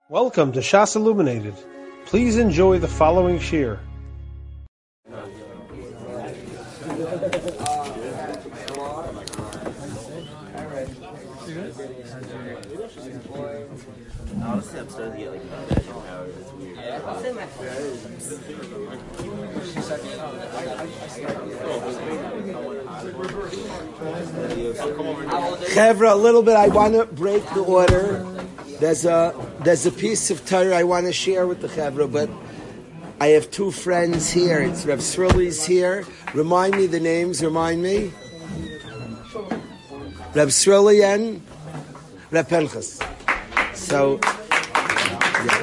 Welcome to Shas Illuminated. Please enjoy the following shir. Honestly, I'm starting to get like magic powers. It's weird. Chevra, a little bit. I want to break the order. There's a piece of Torah I want to share with the Chevra, but I have two friends here. It's Reb Srili's here. Remind me the names. Remind me. Reb Srili and Reb Pinchas. So, yeah.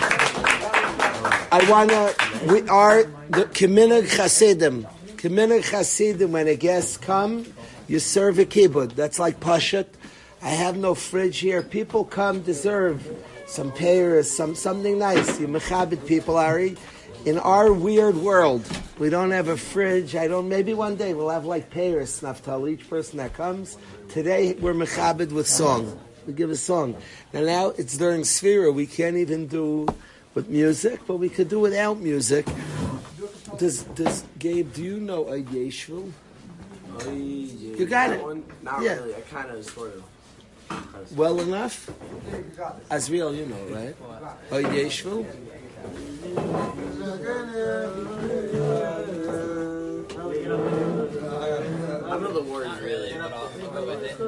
I want to. We are the Keminag Chasidim. Keminag Chasidim. When a guest come, you serve a kibbud. That's like Pashat. I have no fridge here. People come, deserve some payers, something nice. You mechabit people, Ari. In our weird world, we don't have a fridge. Maybe one day we'll have like payers, Naftali, each person that comes. Today we're mechabit with song. We give a song. And now it's during Sfira. We can't even do with music, but we could do without music. Does Gabe, do you know a Yeshua? You got it. Not really. I kind of sort of. Well enough? Azriel, you know, right? Oh, Yeshua? I don't know the words really, but I'll go with it.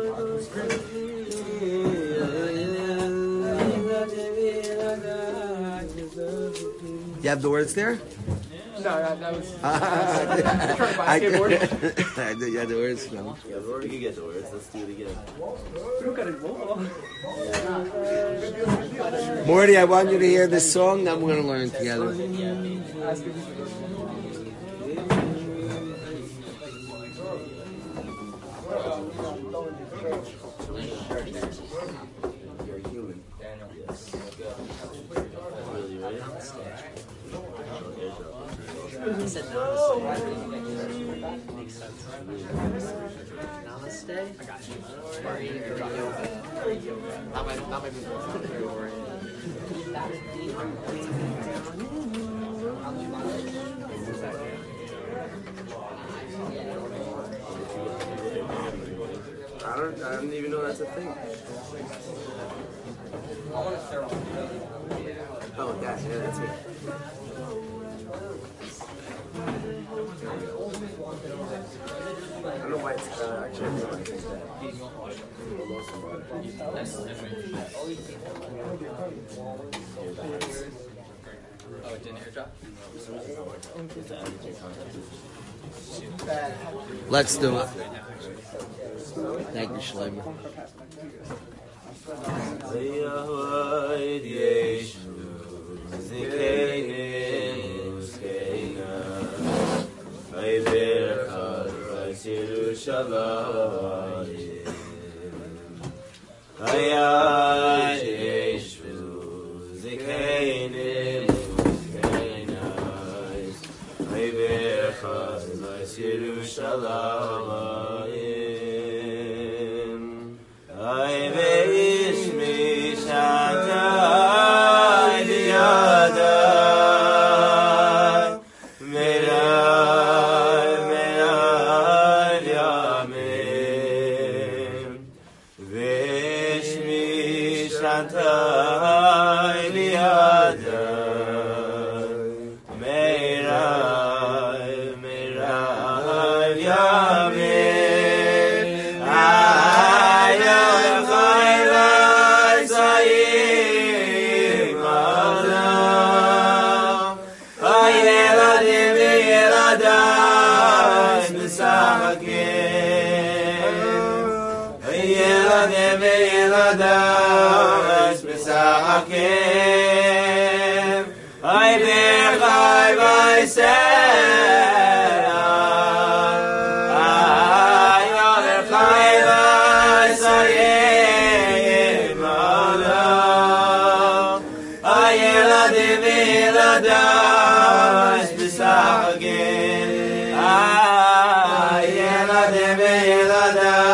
You have the words there? No, that was. I yeah, the words. No. Yeah, we can get the words. Let's do it again. Morty, I want you to hear this song. I'm going to learn together. You're human. Yes. Really, right? He said namaste. Makes sense. Namaste? I got you. Or yoga. Not my I don't even know that's a thing. Oh, that, yeah, that's it. I don't know why it's actually I feel like it's that. Oh, it didn't airdrop? Let's do it. Thank you, Shlomo.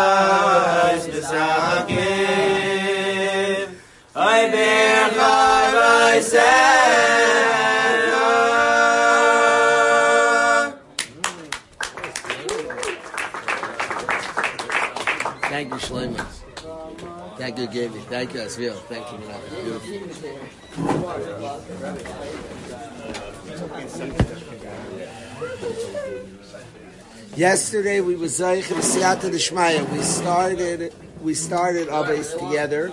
I bear Thank you, Shlomo. Thank you, Gaby. Thank you, Asviel. Thank you, Renata. Beautiful. Yesterday we were Zayich and Siyata D'Shmaya. We started Abbas together.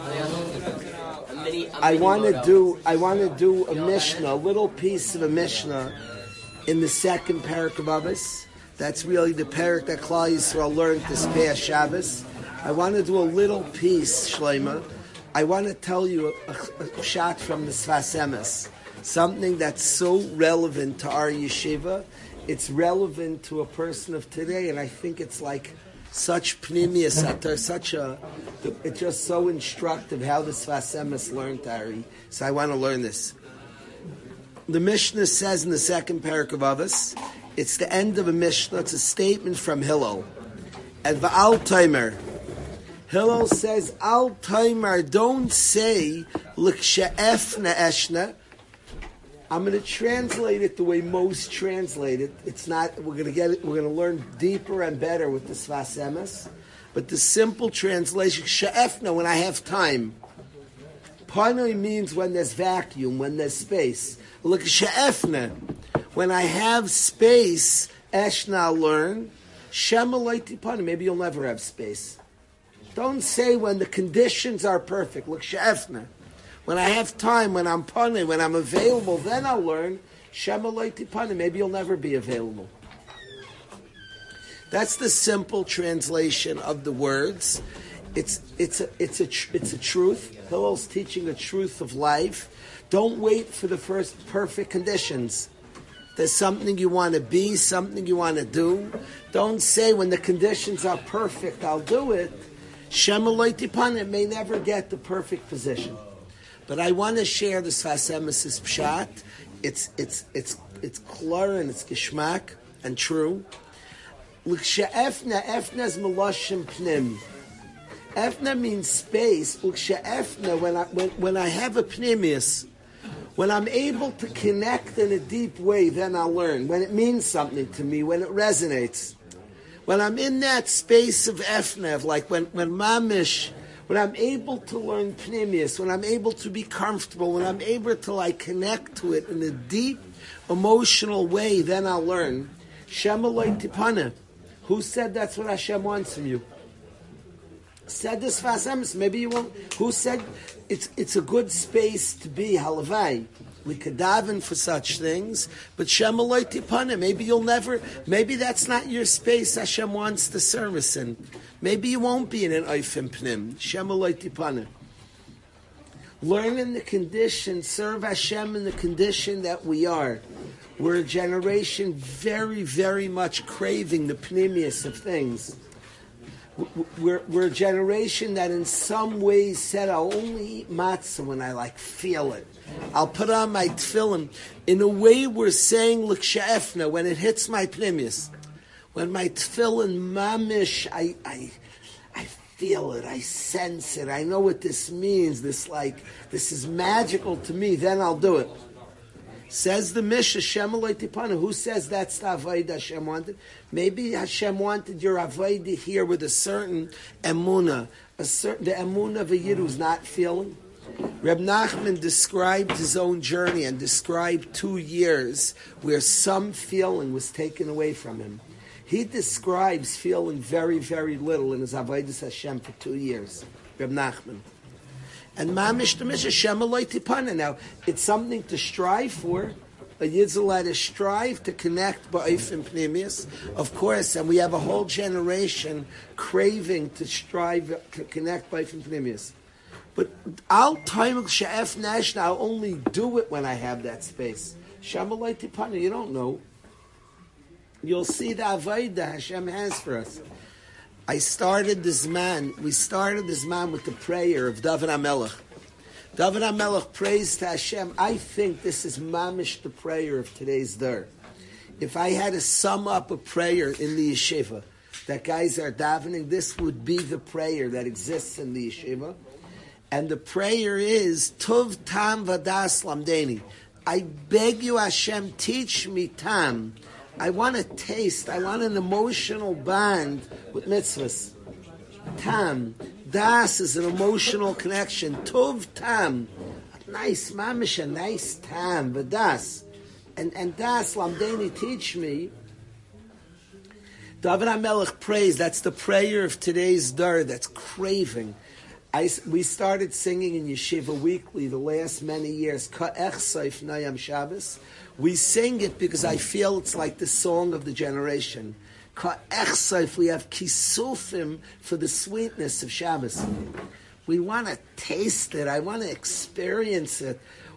I want to do a Mishnah, a little piece of a Mishnah in the second parak of Abbas. That's really the parak that Klal Yisrael learned this past Shabbos. I want to do a little piece, Shlomo. I want to tell you a shot from the Sfas Emes, something that's so relevant to our yeshiva. It's relevant to a person of today, and I think it's like such pnimius, it's just so instructive how the Sfas Emes learned Ari. So I want to learn this. The Mishnah says in the second parak of Avos, it's the end of a Mishnah, it's a statement from Hillel. And Va'al Taimer, Hillel says, Al Taimer, don't say, L'kshe'efna eshna. I'm going to translate it the way most translate it. It's not, we're going to learn deeper and better with the Sfas Emes. But the simple translation, She'efna, when I have time. Panoi means when there's vacuum, when there's space. Look, She'efna, when I have space, Eshna, I'll learn. Shemalaiti Panoi, maybe you'll never have space. Don't say when the conditions are perfect. Look, She'efna. When I have time, when I'm punning, when I'm available, then I'll learn. Shemalaiti Panoi, maybe you'll never be available. That's the simple translation of the words. It's a truth. Hillel's teaching a truth of life. Don't wait for the first perfect conditions. There's something you want to be, something you want to do. Don't say when the conditions are perfect, I'll do it. Shemalaiti Panoi may never get the perfect position. But I want to share the Sfas Emes' pshat. It's klar and it's geschmack and true. L'kshe'efna, efna is melashim pnim. Efna means space. L'kshe'efna, when I have a pnimius, when I'm able to connect in a deep way, then I'll learn. When it means something to me, when it resonates. When I'm in that space of efna, like when mamish, when I'm able to learn pnimius, when I'm able to be comfortable, when I'm able to connect to it in a deep, emotional way, then I'll learn. Shemalaiti Panoi. Who said that's what Hashem wants from you? Said this Sfas Emes. Maybe you won't. Who said it's a good space to be? Halavai. We could daven for such things, but Shemalaiti Panoi. Maybe you'll never. Maybe that's not your space. Hashem wants the service in. Maybe you won't be in an oifim pnim. Shemalaiti Panoi. Learn in the condition, serve Hashem in the condition that we are. We're a generation very, very much craving the pnimius of things. We're a generation that in some ways said, I'll only eat matzah when I feel it. I'll put on my tefillin. In a way we're saying, l'kshe'efna, when it hits my pnimius. When my tefillin mamish, I feel it, I sense it, I know what this means, this is magical to me, then I'll do it. Says the Mishnah, Shemalaiti Panoi. Who says that's the avodah Hashem wanted? Maybe Hashem wanted your avodah here with a certain emunah, the emunah of a yid who's not feeling. Reb Nachman described his own journey and described 2 years where some feeling was taken away from him. He describes feeling very, very little in his avodah Hashem for 2 years. Reb Nachman. And mamish to mish Shemalaiti Panoi. Now, it's something to strive for. A yid's allowed to strive to connect ba'ifim pnimius, of course, and we have a whole generation craving to strive to connect ba'ifim pnimius. But I'll only do it when I have that space. Shemalaiti Panoi, you don't know. You'll see the avodah Hashem has for us. We started this man with the prayer of David HaMelech. David HaMelech prays to Hashem. I think this is mamish the prayer of today's dar. If I had to sum up a prayer in the yeshiva that guys are davening, this would be the prayer that exists in the yeshiva. And the prayer is, Tov Tam Vadas Lamdeni. I beg you, Hashem, teach me Tam. I want a taste. I want an emotional bond with mitzvahs. Tam. Das is an emotional connection. Tov Tam. Nice mamish, a nice Tam. Vadas. And Das Lamdeni, teach me. David HaMelech prays. That's the prayer of today's dar. That's craving. We started singing in Yeshiva weekly the last many years. Ka'ech Seif Nayam Shabbos. We sing it because I feel it's like the song of the generation. Ka'ech Seif. We have kisufim for the sweetness of Shabbos. We want to taste it. I want to experience it.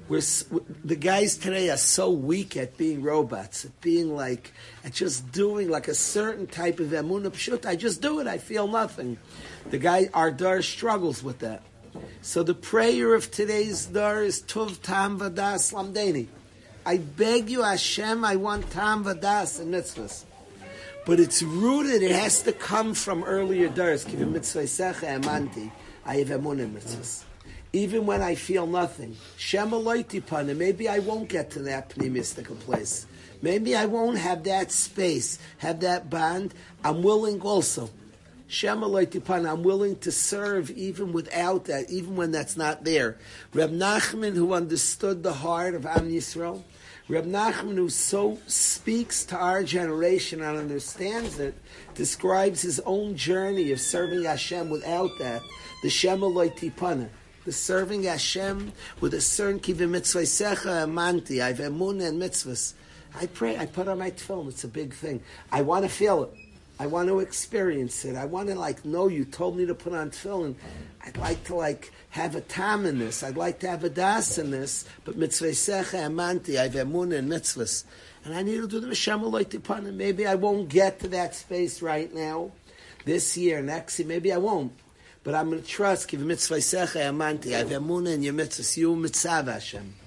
The guys today are so weak at being robots, at being like, at just doing like a certain type of emunah pshut. I just do it. I feel nothing. The guy, our dar struggles with that. So the prayer of today's dar is Tov Tam Vadas Lamdeni. I beg you, Hashem, I want Tam Vadas and mitzvahs. But it's rooted, it has to come from earlier dars. Kivim mitzvah secha emanti. I have emunah mitzvahs. Even when I feel nothing. Shema loiti pana. Maybe I won't get to that pneumistic place. Maybe I won't have that space, have that bond. I'm willing also. Shema loiti pana. I'm willing to serve even without that, even when that's not there. Reb Nachman, who understood the heart of Am Yisrael, Reb Nachman, who so speaks to our generation and understands it, describes his own journey of serving Hashem without that. The Shema loiti pana. The serving Hashem with a certain kivim mitzvah secha amanti. I have emunah and mitzvahs. I pray. I put on my tefillin. It's a big thing. I want to feel it. I want to experience it. I want to know you told me to put on tefillin. I'd like to have a tam in this. I'd like to have a das in this. But mitzvah secha amanti. I have emunah and mitzvahs. And I need to do the Shema loiti pana. Maybe I won't get to that space right now. This year, next year, maybe I won't. But I'm going to trust, give mitzvah secha amanti. I have emunah in your mitzvahs. You mitzav Hashem.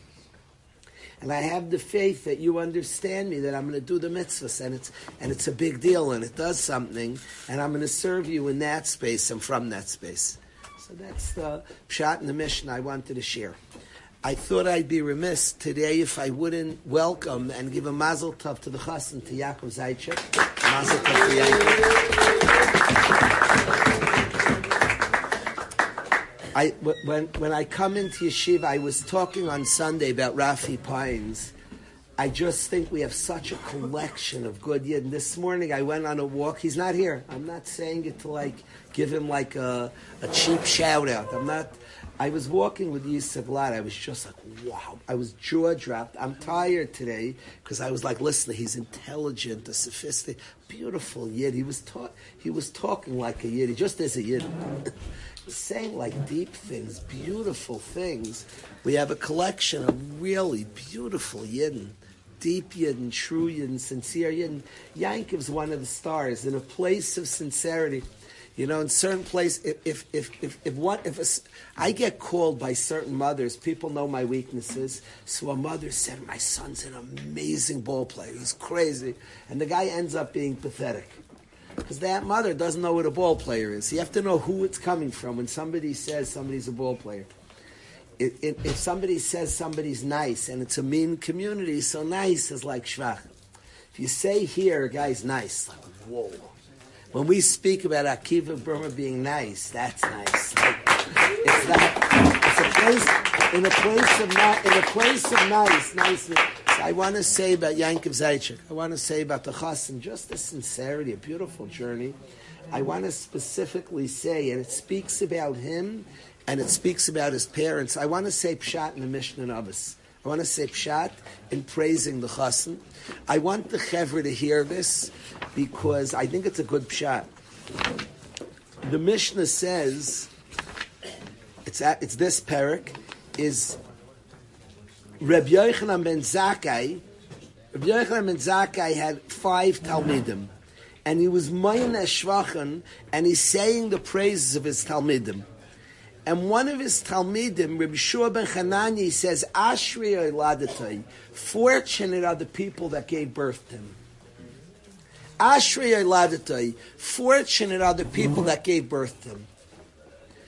And I have the faith that you understand me, that I'm going to do the mitzvahs, and it's a big deal, and it does something, and I'm going to serve you in that space and from that space. So that's the pshat in the Mishnah I wanted to share. I thought I'd be remiss today if I wouldn't welcome and give a mazel tov to the chassan, to Yaakov Zaitchik. Mazel tov to Yaakov. When I come into yeshiva, I was talking on Sunday about Rafi Pines. I just think we have such a collection of good yid. And this morning I went on a walk. He's not here. I'm not saying it to give him a cheap shout out. I was walking with Yisef Lad. I was just like, wow. I was jaw dropped. I'm tired today because I was listen, he's intelligent, a sophisticated, beautiful yid. He was talking like a yid. He just is a yid. Saying deep things, beautiful things. We have a collection of really beautiful yidden, deep yidden, true yidden, sincere yidden. Yankov's one of the stars in a place of sincerity. In certain place, I get called by certain mothers. People know my weaknesses. So a mother said, "My son's an amazing ball player. He's crazy," and the guy ends up being pathetic. Because that mother doesn't know what a ball player is. You have to know who it's coming from when somebody says somebody's a ball player. If somebody says somebody's nice and it's a mean community, so nice is like schwach. If you say here a guy's nice, whoa. When we speak about Akiva Burma being nice, that's nice. It's a place of niceness. I want to say about Yankov Zaitchik. I want to say about the chassan, just the sincerity, a beautiful journey. I want to specifically say, and it speaks about him, and it speaks about his parents. I want to say pshat in the Mishnah and Abbas. I want to say pshat in praising the chassan. I want the chevra to hear this because I think it's a good pshat. The Mishnah says, it's this parak, is Reb Yochanan ben Zakkai. Reb Yochanan ben Zakkai had 5 Talmidim, and he was Mayin Eshvachan, and he's saying the praises of his Talmidim. And one of his Talmidim, Reb Shua ben Chananya, he says, Ashrei Oladatay, fortunate are the people that gave birth to him. Ashrei Oladatay, fortunate are the people that gave birth to him.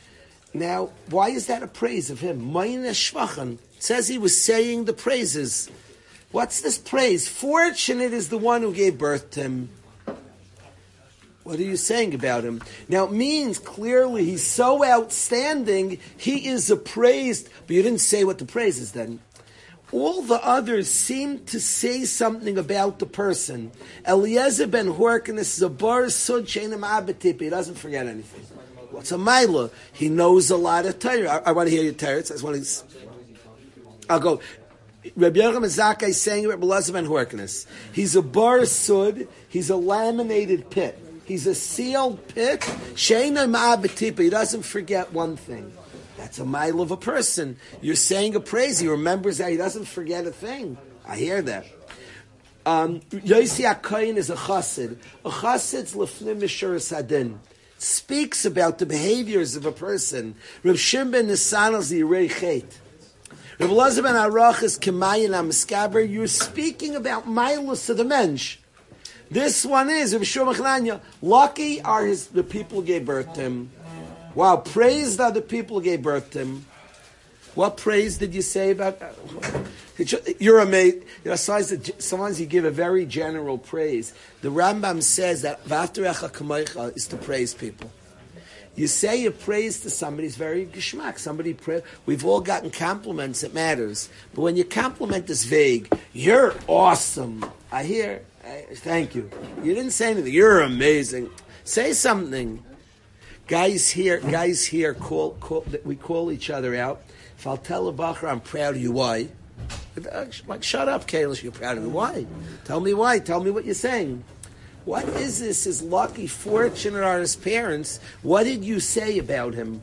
Now, why is that a praise of him? Mayne Shvachan. It says he was saying the praises. What's this praise? Fortunate is the one who gave birth to him. What are you saying about him? Now, it means clearly he's so outstanding, he is appraised, but you didn't say what the praise is then. All the others seem to say something about the person. Eliezer ben Horkinus is a bar sud sheinem abetipi. He doesn't forget anything. What's a Maila? He knows a lot of Torah. I want to hear your Torah. I'll go. Rabbi Yochanan Zakkai is saying Rabbi Eliezer ben Horkinus. He's a bar sud. He's a laminated pit. He's a sealed pit. Sheinem abetipi. He doesn't forget one thing. That's a mile of a person. You're saying a praise. He remembers that. He doesn't forget a thing. I hear that. Yosi HaKohen is a chassid. A chassid's lefnim mishuras hadin. Speaks about the behaviors of a person. Reb Shimon ben Nissan is the Yirei Chet. Reb Elazar ben Arach is Kemayin HaMeskaber. You're speaking about milus of the mensch. This one is Reb Shimon Chananya. Lucky are the people who gave birth to him. Wow, praise that the people who gave birth to him. What praise did you say about that? You're amazed. Sometimes you give a very general praise. The Rambam says that V'afterecha kamocha is to praise people. You say a praise to somebody is very geschmack. We've all gotten compliments, it matters. But when your compliment is vague, you're awesome. I hear, thank you. You didn't say anything. You're amazing. Say something. Guys here, we call each other out. If I'll tell a bacher, I'm proud of you, why? Like, shut up, Kalish, you're proud of me. Why? Tell me why. Tell me what you're saying. What is this? His lucky, fortunate are his parents. What did you say about him?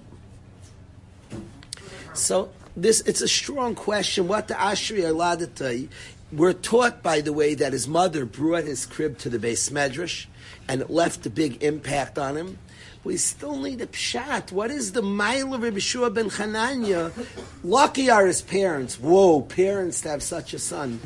So, it's a strong question. What the Ashri Aladatay? We're taught, by the way, that his mother brought his crib to the Beis Medrash, and it left a big impact on him. We still need a pshat. What is the mile of Rabbi Shua ben Chananya? Lucky are his parents. Whoa, parents to have such a son.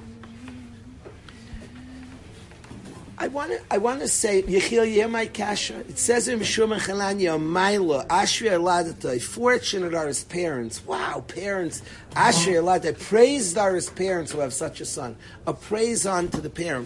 I want to say, Yechiel, you hear my kasha? It says in Rabbi Shua ben Chananya, Maila, Ashri Aladatay, fortunate are his parents. Wow, parents, Ashri Aladatay, praised are his parents who have such a son. A praise on to the parent.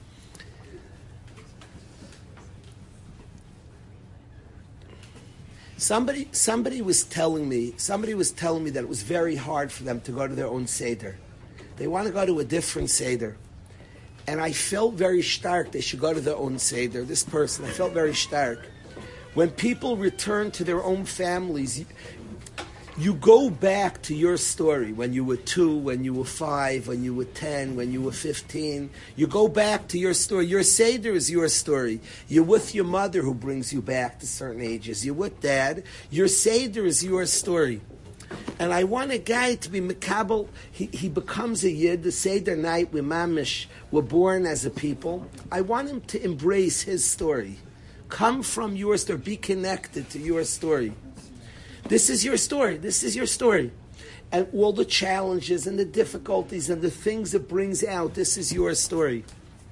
Somebody was telling me that it was very hard for them to go to their own Seder. They want to go to a different Seder. And I felt very stark they should go to their own Seder. This person, I felt very stark. When people return to their own families, you go back to your story when you were 2, when you were 5, when you were 10, when you were 15. You go back to your story. Your Seder is your story. You're with your mother who brings you back to certain ages. You're with dad. Your Seder is your story. And I want a guy to be Mekabel. He becomes a Yid. The Seder night, we mamish, we're born as a people. I want him to embrace his story. Come from your story. Be connected to your story. This is your story. This is your story. And all the challenges and the difficulties and the things it brings out, this is your story.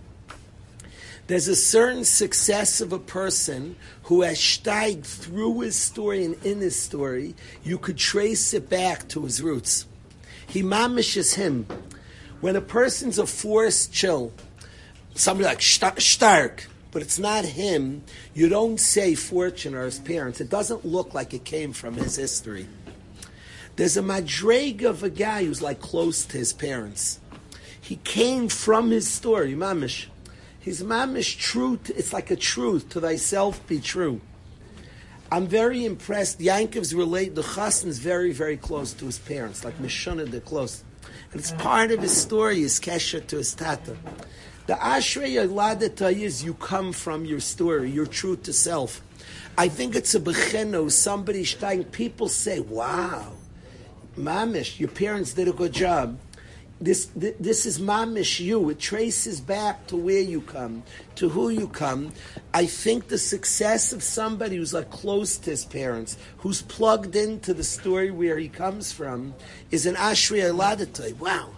There's a certain success of a person who has steiged through his story and in his story. You could trace it back to his roots. He mamishes him. When a person's a forced chill, somebody like stark, but it's not him, you don't say fortune or his parents. It doesn't look like it came from his history. There's a madrega of a guy who's like close to his parents. He came from his story, mamish. His mamish truth, it's like a truth, to thyself be true. I'm very impressed. Yankov's relate, the chassan is very, very close to his parents, like Mishunah, they're close. And it's part of his story, his kesher to his tata. The Ashrei Yoladatai is you come from your story, your truth to self. I think it's a becheno, somebody stein. People say, wow, mamish, your parents did a good job. This is mamish you. It traces back to where you come, to who you come. I think the success of somebody who's like close to his parents, who's plugged into the story where he comes from, is an Ashrei Yoladatai. Wow.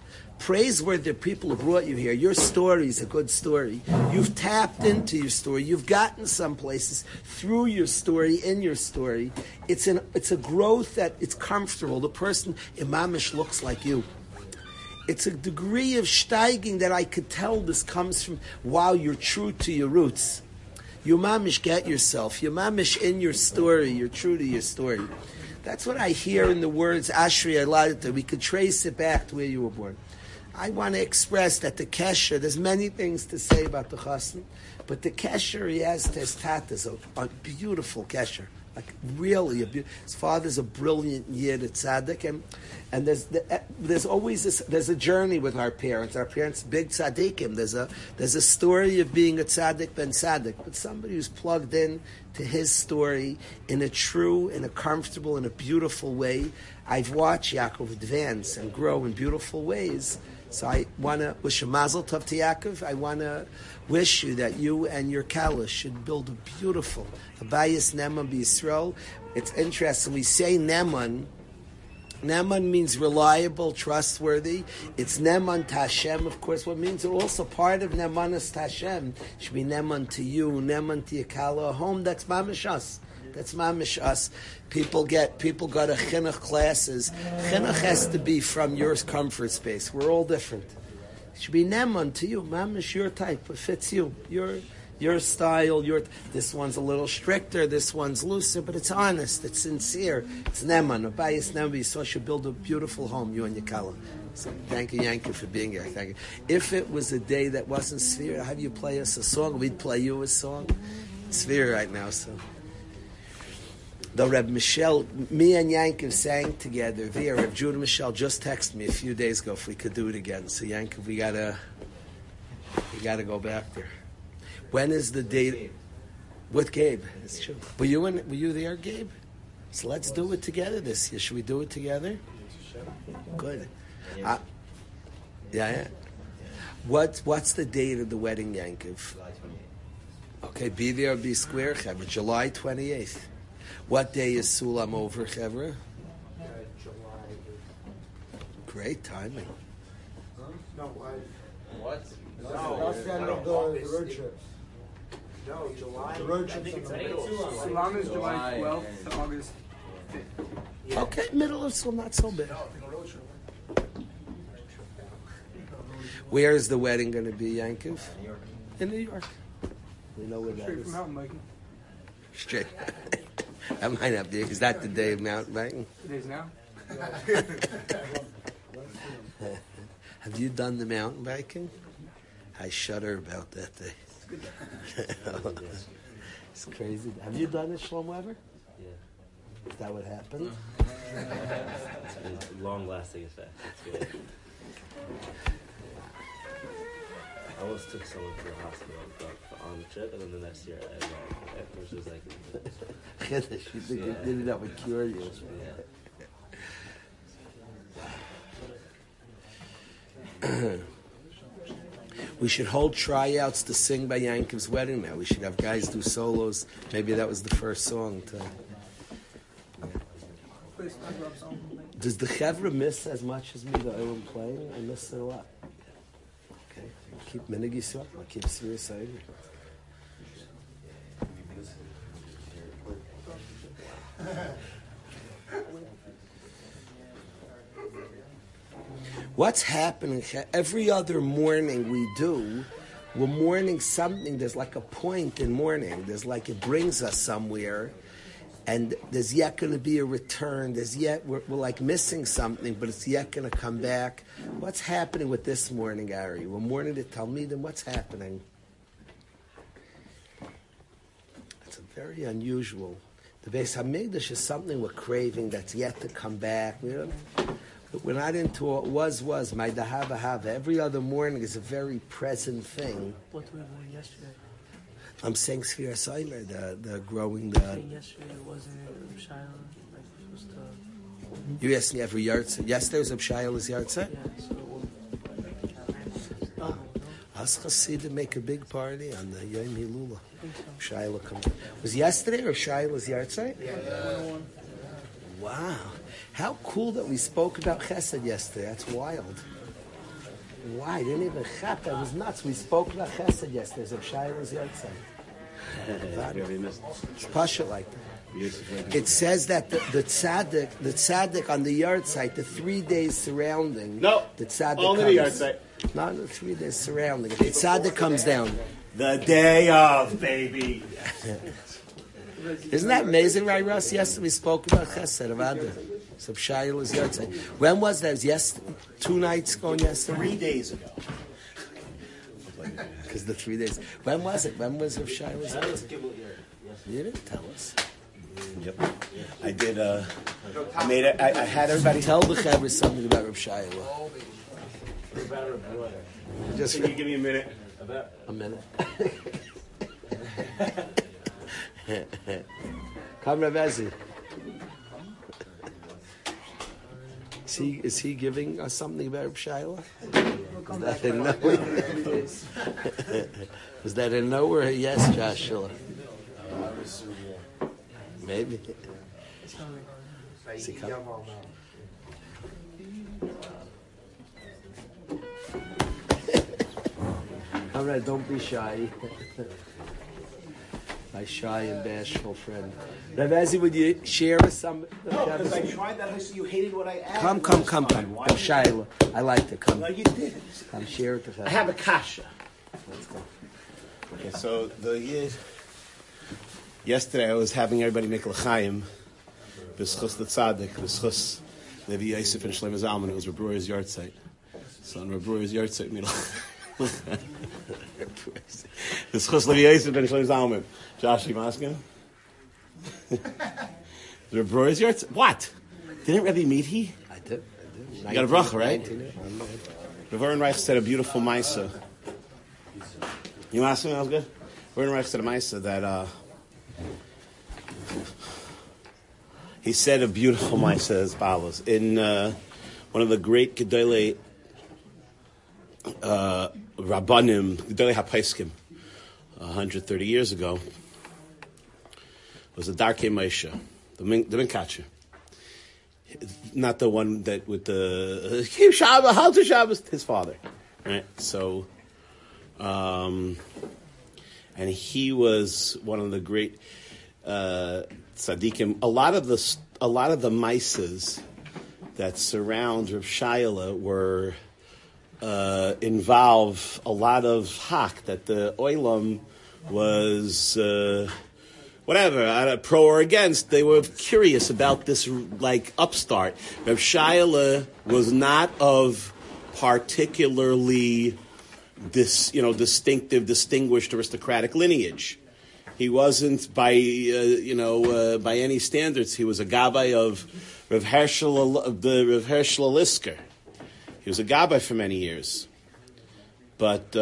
praiseworthy people who brought you here. Your story is a good story. You've tapped into your story. You've gotten some places through your story, in your story. It's a growth that it's comfortable. The person, imamish, looks like you. It's a degree of steiging that I could tell this comes from, wow, you're true to your roots. You mamish get yourself. You mamish in your story. You're true to your story. That's what I hear in the words Ashri Aladita. We could trace it back to where you were born. I want to express that the kesher, there's many things to say about the chassan, but the kesher he has to his tata is a beautiful kesher. Like really, his father's a brilliant yid, a tzaddik, and there's always there's a journey with our parents. Our parents, big tzaddikim. There's a story of being a tzaddik ben tzaddik, but somebody who's plugged in to his story in a true, in a comfortable, in a beautiful way. I've watched Yaakov advance and grow in beautiful ways. So I want to wish a mazel tov to Yaakov. I want to wish you that you and your kala should build a beautiful Abayis Neman B'Yisrael. It's interesting. We say Neman. Neman means reliable, trustworthy. It's Neman to Hashem, of course. What means also part of Nemanas to Hashem should be Neman to you, Neman to your kala, a home that's mamish us. That's mamish us. People go to chinuch classes. Chinuch has to be from your comfort space. We're all different. It should be neman to you. Mamish your type. It fits you. Your style. This one's a little stricter. This one's looser. But it's honest. It's sincere. It's neman. Abayis neman. So you should build a beautiful home. You and your kala. So thank you, Yankee, for being here. Thank you. If it was a day that wasn't Sphere, I'd have you play us a song. We'd play you a song. It's Sphere right now, so. The Reb Michelle, me and Yankov sang together there. Reb Judah Michelle just texted me a few days ago if we could do it again. So Yankov, we gotta go back there. When is the date? With Gabe, it's true. Were you there, Gabe? So let's do it together this year. Should we do it together? Good. Yeah. What's the date of the wedding, Yankov? Okay, be there, be square, Chevra. July 28th. What day is Sulam over, Chevra? Great timing. No, What? No, that's the road trips. No, July. The road trips in the middle. Sulam is July 12th to August 5th. Yeah. Okay, middle of Sulam, not so bad. Where is the wedding going to be, Yankov? In New York. We know where that Straight is. from Mountain biking. Straight. That might not be. Is that the day of mountain biking? It is now. Have you done the mountain biking? I shudder about that day. It's crazy. Have you done it, Shlomo, ever? Yeah. Is that what happened? It's a long-lasting effect. It's good. I almost took someone to the hospital on the trip, and then the next year I went. Afterwards, it was like... You think maybe that would cure you. Yeah. We should hold tryouts to sing by Yankov's wedding now. We should have guys do solos. Maybe that was the first song. Does the Chevra miss as much as me that I was playing? I miss it a lot. Okay. Keep Minig Yisrael. I'll keep Sirius side. What's happening? Every other morning we're mourning something. There's like a point in mourning. There's like it brings us somewhere, and there's yet going to be a return. We're like missing something, but it's yet going to come back. What's happening with this morning, Ari? We're mourning the Talmidim. What's happening? It's very unusual. The Beis Hamikdash is something we're craving that's yet to come back. We're not into what was. My dahava. Every other morning is a very present thing. What we learned yesterday? I'm saying Sfira Soimer, the growing the. Yesterday wasn't it Shiloh? Like supposed to. You asked me every yahrzeit. Yesterday was Shiloh's yahrzeit. Yeah. So. Us Hasidim make a big party on the Yom Hilula. Shiloh comes. Was yesterday or Shiloh's yahrzeit? Yeah. Wow. How cool that we spoke about Chesed yesterday. That's wild. Why? I didn't even chap. That was nuts. We spoke about Chesed yesterday. So Shai was outside. It's Pasha like that. It says that the tzaddik on the yard site, the 3 days surrounding. No, the tzaddik only the yard site. Not the 3 days surrounding. The tzaddik comes down. The day of, baby. Isn't that amazing, right, Russ? Yesterday we spoke about Chesed of Adar. So Shai was yard site. When was that? It was 2 nights ago yesterday? 3 days ago. Because the 3 days. When was it? When was Shai was yard site? You didn't tell us. Yep. I did, I made it, I had everybody. Tell the Chaber something about Reb Shai. Just can you give me a minute? A minute. Come, Reb Ezi. Is he giving us something about Reb Shaila? Is that in nowhere? Yes, Joshua. Maybe. Is he coming? All right, don't be shy. My shy and bashful friend. Rav Ezi, would you share with some? No, because I tried that. I said you hated what I added. Come. Rav Shaila. I liked it. Come. No, you did. Come, share it with us. I have a kasha. Let's go. Okay, so the Yid. Yesterday I was having everybody make l'chaim. B'schus the tzaddik, b'schus Levi Yosef and Shlomo Zalman. It was Reb Breuer's yard site. So on Reb Breuer's yard site, b'schus Levi Yosef and Shlomo Zalman. Josh, you asking? Reb Breuer's yard site? What? Didn't Rebbe meet he? I did. You got a bracha, right? Rav Ehrenreich said a beautiful Maisa. You asked me, that was good? Rav Ehrenreich said a Maisa that, he said a beautiful Maisa as follows. In one of the great Gedolei Rabbanim, Gedolei HaPaiskim, 130 years ago, was the Darkei Moshe, the Minkacher. Not the one that with the keep Shabbos, how to Shabbos, his father, right? So, and he was one of the great tzaddikim. A lot of the maisas that surround Rav Shaila were involve a lot of hak that the oilam was. Whatever, pro or against, they were curious about this, like, upstart. Rav Shaila was not of particularly distinctive, distinguished aristocratic lineage. He wasn't by any standards. He was a gabbai of Rav Hershel, Rav Hershel Lisker. He was a gabbai for many years. But,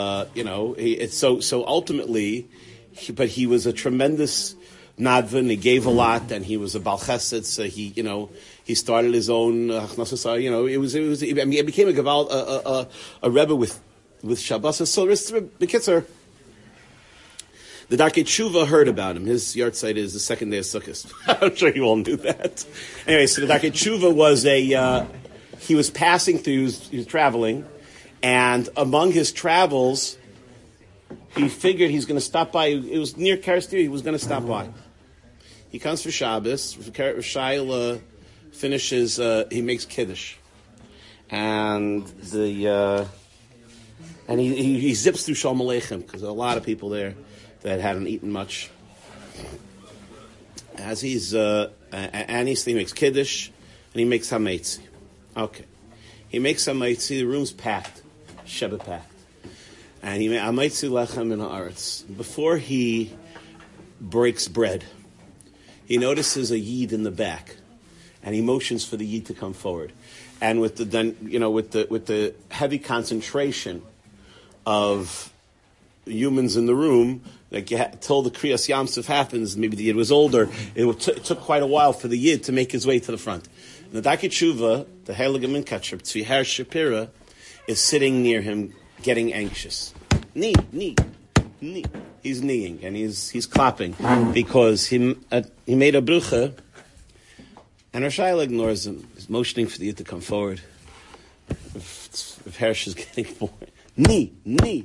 so ultimately, but he was a tremendous nadvan. He gave a lot, and he was a bal chesed. So he started his own. It became a gaval, a rebbe with Shabbos. So B'kitzur, the Darkei Tshuva heard about him. His yard site is the second day of Sukkot. I'm sure you all knew that. Anyway, so the Darkei Tshuva was he was passing through. He was traveling, and among his travels, he figured he's going to stop by. It was near Karstir. He was going to stop by. He comes for Shabbos. Shaila finishes. He makes kiddush, and he zips through Shalom Aleichem because there are a lot of people there that hadn't eaten much. As he makes kiddush and he makes hametzi. Okay, he makes hametzi. The room's packed, Sheba packed. And he made amaitzi lechem in haaretz. Before he breaks bread, he notices a yid in the back, and he motions for the yid to come forward. And with the heavy concentration of humans in the room, like till the Kriyas Yamsuf happens, maybe the yid was older. It took quite a while for the yid to make his way to the front. And the Darkei Tshuva, the Heilige Minkacher, Tzvi Her Shapira, is sitting near him, getting anxious. Knee. He's kneeing and he's clapping because he made a brucha, and Rav Shaila ignores him. He's motioning for the yid to come forward. Rav Hersh is getting bored. Ni, no,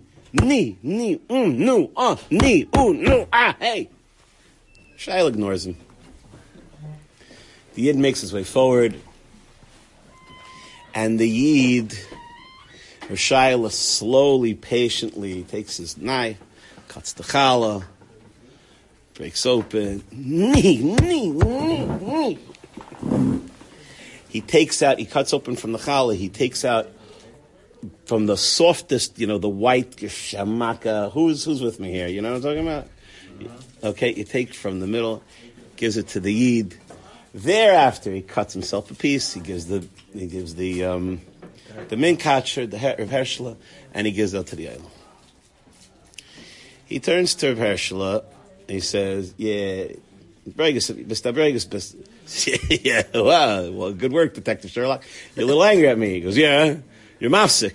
hey. Shaila ignores him. The Yid makes his way forward, and the Yid, Rav Shaila, slowly, patiently takes his knife, cuts the challah, breaks open. He takes out, he cuts open from the challah, he takes out from the softest, the white geshamaka. Who's with me here? You know what I'm talking about? Okay, you take from the middle, gives it to the Yid. Thereafter, he cuts himself a piece. He gives the minkatcher, the Rav Hershla, and he gives that to the Eilam. He turns to Rav Hershla, and he says, "Yeah, Mr. Bregus, yeah, wow, well, good work, Detective Sherlock. You're a little angry at me." He goes, "Yeah, you're mafsik."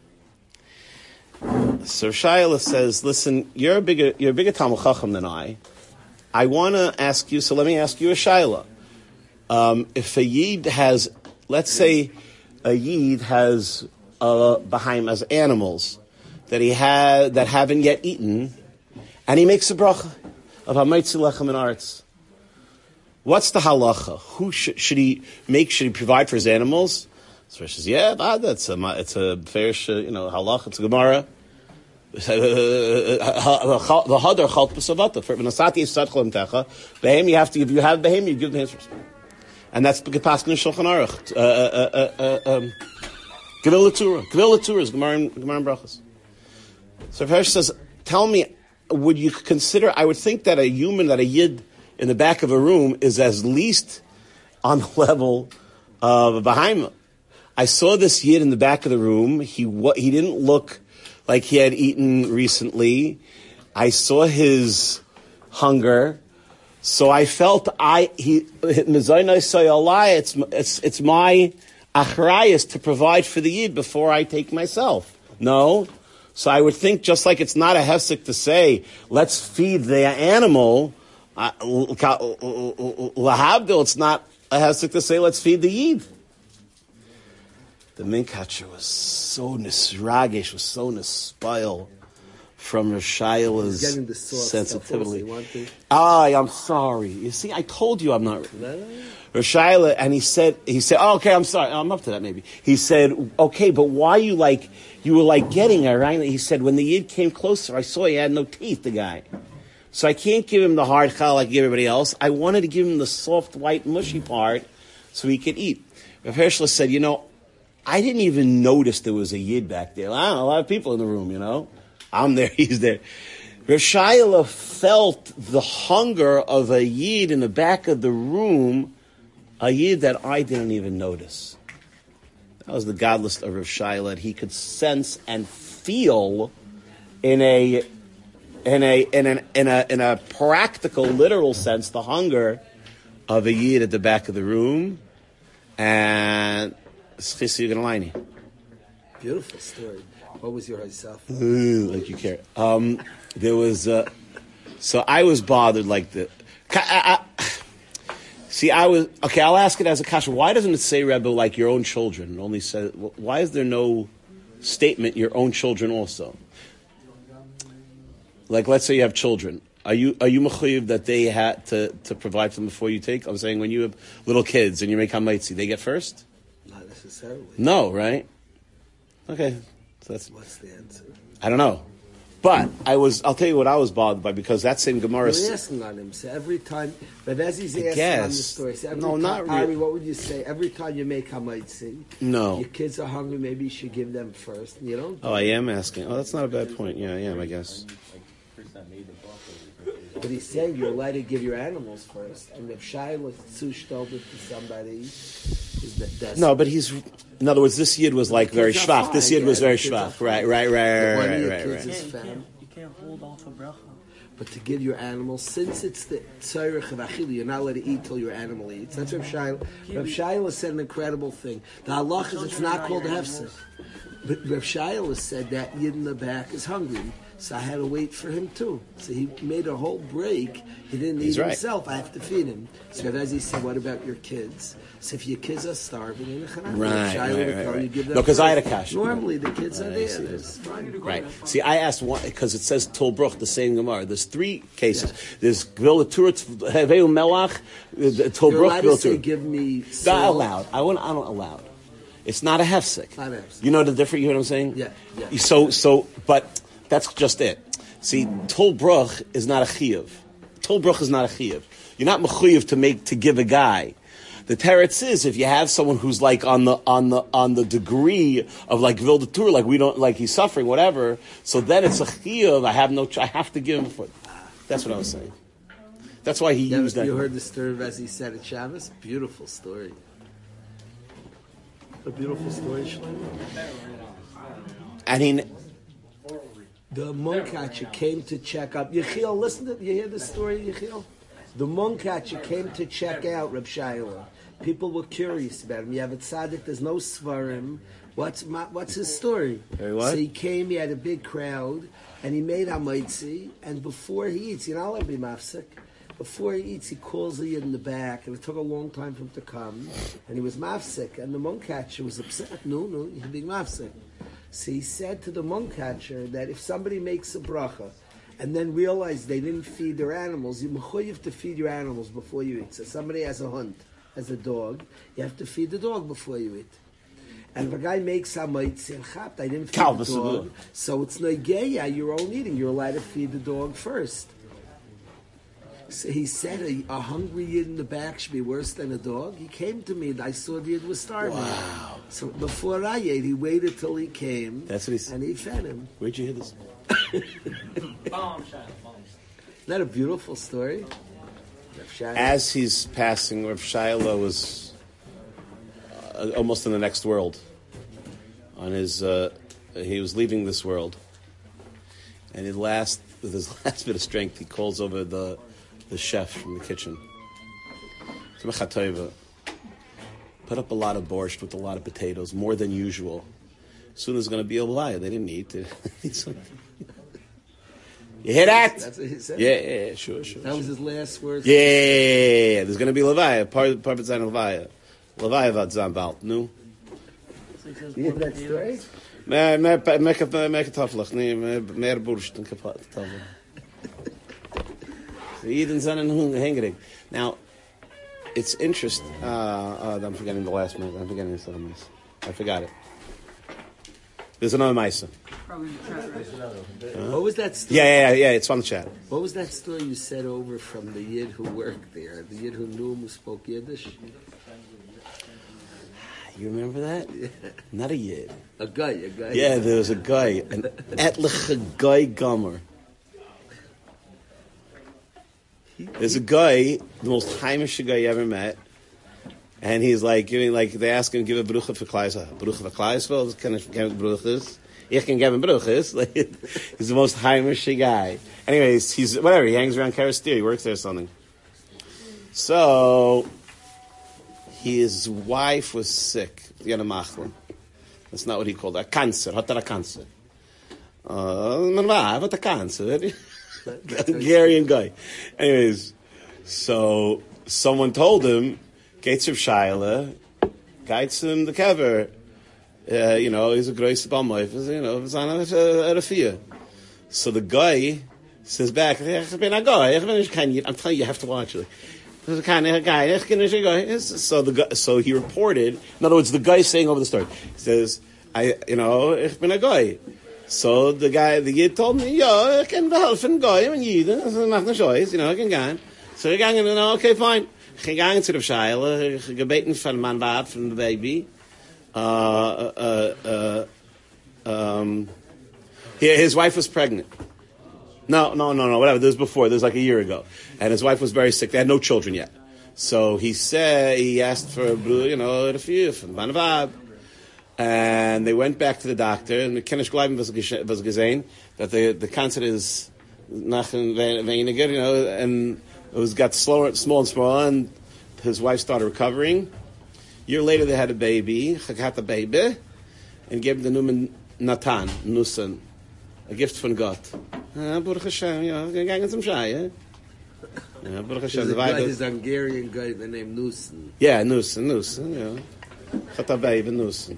So Shaila says, "Listen, you're a bigger Talmud Chacham than I. I want to ask you. So let me ask you a Shaila. If a Yid has, let's say, a Yid has behind animals that haven't yet eaten, and he makes a bracha of Hametzi Lechem and Arts. What's the halacha? Who should he make? Should he provide for his animals?" So she says, "Yeah, it's a fair, halacha. It's a gemara. The hadar chalt b'savata for v'nasati yisadchol imtecha. Behem you have to give. You have behem, you give the answers, and that's Paskin and Shulchan Aruch. Gevil Latura is gemara and brachas. So Hersh says, "Tell me, would you consider? I would think that a Yid in the back of a room is as least on the level of a behemoth. I saw this Yid in the back of the room. He didn't look like he had eaten recently. I saw his hunger, so I felt it's my achrayus to provide for the Yid before I take myself. No, so I would think just like it's not a hefsek to say let's feed the animal." Lahabdil, it's not a hefsek to say let's feed the Yid. The minkatcher was so nisragish, was so nispile from Rosh Hashanah's sensitivity. I'm sorry. You see, I told you I'm not. Rosh Hashanah, and he said, "Oh, okay, I'm sorry. I'm up to that maybe." He said, "Okay, but why you were getting her, right?" He said, "When the Yid came closer, I saw he had no teeth, the guy. So I can't give him the hard chal like everybody else. I wanted to give him the soft, white, mushy part so he could eat." Rav Hershla said, "I didn't even notice there was a Yid back there. I don't know, a lot of people in the room, I'm there, he's there." Rav Shaila felt the hunger of a Yid in the back of the room, a Yid that I didn't even notice. That was the godless of Rav Shaila. He could sense and feel in a practical, literal sense, the hunger of a Yid at the back of the room, and beautiful story. What was your yourself? Like you care. There was, so I was bothered like the. I'll ask it as a kasha. Why doesn't it say, Rebbe, like your own children? It only says, why is there no statement, your own children also? Like, let's say you have children. Are you mechuyev that they had to provide for them before you take? I'm saying when you have little kids and you make hamaitzi, they get first? Not necessarily. No, right? Okay. So what's the answer? I don't know. But I'll tell you what I was bothered by, because that same Gemara... You're asking on him. So every time... But as he's asking on the story, so not really. Ari, what would you say? Every time you make hamaitzi, your kids are hungry, maybe you should give them first. You don't? Oh, I am asking. Oh, that's not a bad point. Yeah, I am, I guess. But he's saying you're allowed to give your animals first. And if Shai was zushtobet to somebody... No, but he's... In other words, this Yid was like very shvach. This Yid was very shvach. Right. You can't hold off a bracha. But to give your animals, since it's the tzarech of achilu, you're not allowed to eat till your animal eats. That's Rav Shaila. Rav Shaila said an incredible thing. The halach is it's not called a hefsek. But Rav Shaila said that Yid in the back is hungry, so I had to wait for him too. So he made a whole break. He didn't eat himself. I have to feed him. So as he said, what about your kids? So if your kids are starving, in the Right. you give them No, because I had a cash. Normally the kids are there. That's fine. Right. See, I asked one because it says Tol Bruch, the same Gemara. There's three cases. Yeah. There's Gvil Turat, Heveu Melach, Tol Bruch, Gvil Turat. Give me not allowed. I don't allow. It's not a hefsek. Not a hefsek. You know the difference. You know what I'm saying? Yeah. But that's just it. See, Tol Bruch is not a chiyuv. Tol Bruch is not a chiyuv. You're not mechuyev to give a guy. The teretz is if you have someone who's like on the degree of like Gvil de Tur, like we don't like he's suffering, whatever. So then it's a chiyuv. I have to give him for. That's what I was saying. That's why he used that. You heard the story as he said at Shabbos. Beautiful story. A beautiful story, Shlomo. And the monk catcher came to check up. Yechiel, listen to you hear the story, Yechiel? The monk catcher came to check out Reb Shaila. People were curious about him. You have a tzaddik, there's no svarim. What's his story? So he came, he had a big crowd, and he made hamaitzi, and before he eats, I'll be mafsik. Before he eats, he calls the Yid in the back, and it took a long time for him to come, and he was mafsik, and the monk catcher was upset. No, you're being mafsik. So he said to the monk catcher that if somebody makes a bracha, and then realized they didn't feed their animals, you have to feed your animals before you eat. So somebody has a hunt, has a dog, you have to feed the dog before you eat. And if a guy makes hamaitzi and chapt, I didn't feed the dog, so it's negeya, your own eating. You're allowed to feed the dog first. So he said a hungry Yid in the back should be worse than a dog. He came to me and I saw the Yid was starving. Wow. So before I ate, he waited till he came. That's what he said. And he fed him. Where'd you hear this? Isn't that a beautiful story? As he's passing, Rav Shaila was almost in the next world. He was leaving this world. And with his last bit of strength, he calls over the chef from the kitchen. Put up a lot of borscht with a lot of potatoes, more than usual. Soon there's going to be a levaya. They didn't eat. You hear that? That's what he said? Yeah, sure. That was his last words? Yeah. There's going to be levaya. Part of zayin levaya. Levaya vad zambal. No? You hear that story? Meer kartoffelig. Nee, meer borscht en kartoffelig. Eden zijn hungrig. Now, it's interesting. I'm forgetting the last minute. I'm forgetting this other mice. I forgot it. There's another mice. What was that story? Yeah. It's on the chat. What was that story you said over from the Yid who worked there? The Yid who knew him, who spoke Yiddish? You remember that? Yeah. Not a Yid. A guy. Yeah, there was a guy. An etliche guy gomer. There's a guy, the most heimish guy you ever met, and he's like giving, they ask him to give a brucha for Kleisa. Brucha for Kleisa? Well, can I give bruchas? Ich can give him bruchas. He's the most heimish guy. Anyways, he hangs around Karastir, he works there or something. So, his wife was sick. He had a machlin. That's not what he called it. A cancer. Hat a cancer. What a cancer. Hungarian guy. Anyways, so someone told him, Gates of Shaila, guides him the kever. He's a great balmoif. So the guy says back, I'm telling you, you have to watch it. So he reported, in other words, the guy saying over the story, he says, ich bin a guy. So the Yid told me, ich kann helfen Goy und Jiden, das macht eine Scheiß, ich kann gehen. So ich gegangen, okay, fine. Ich gegangen zu der Scheile, ich gebeten von meinem Bad, von dem Baby. His wife was pregnant. No, whatever, this was before, this was like a year ago. And his wife was very sick, they had no children yet. So he asked for a few from Banavab. And they went back to the doctor, and McKennish Gleiben was gesehen that the cancer is nach weniger, and it got small and smaller, and his wife started recovering. A year later, they had a baby, and gave him the name Natan, Nusan, a gift from God. Baruch Hashem, going some shy, Baruch Hashem. The guy is Hungarian guy, the name Nusen. Yeah, Nusen, Chatabay, even Nusen.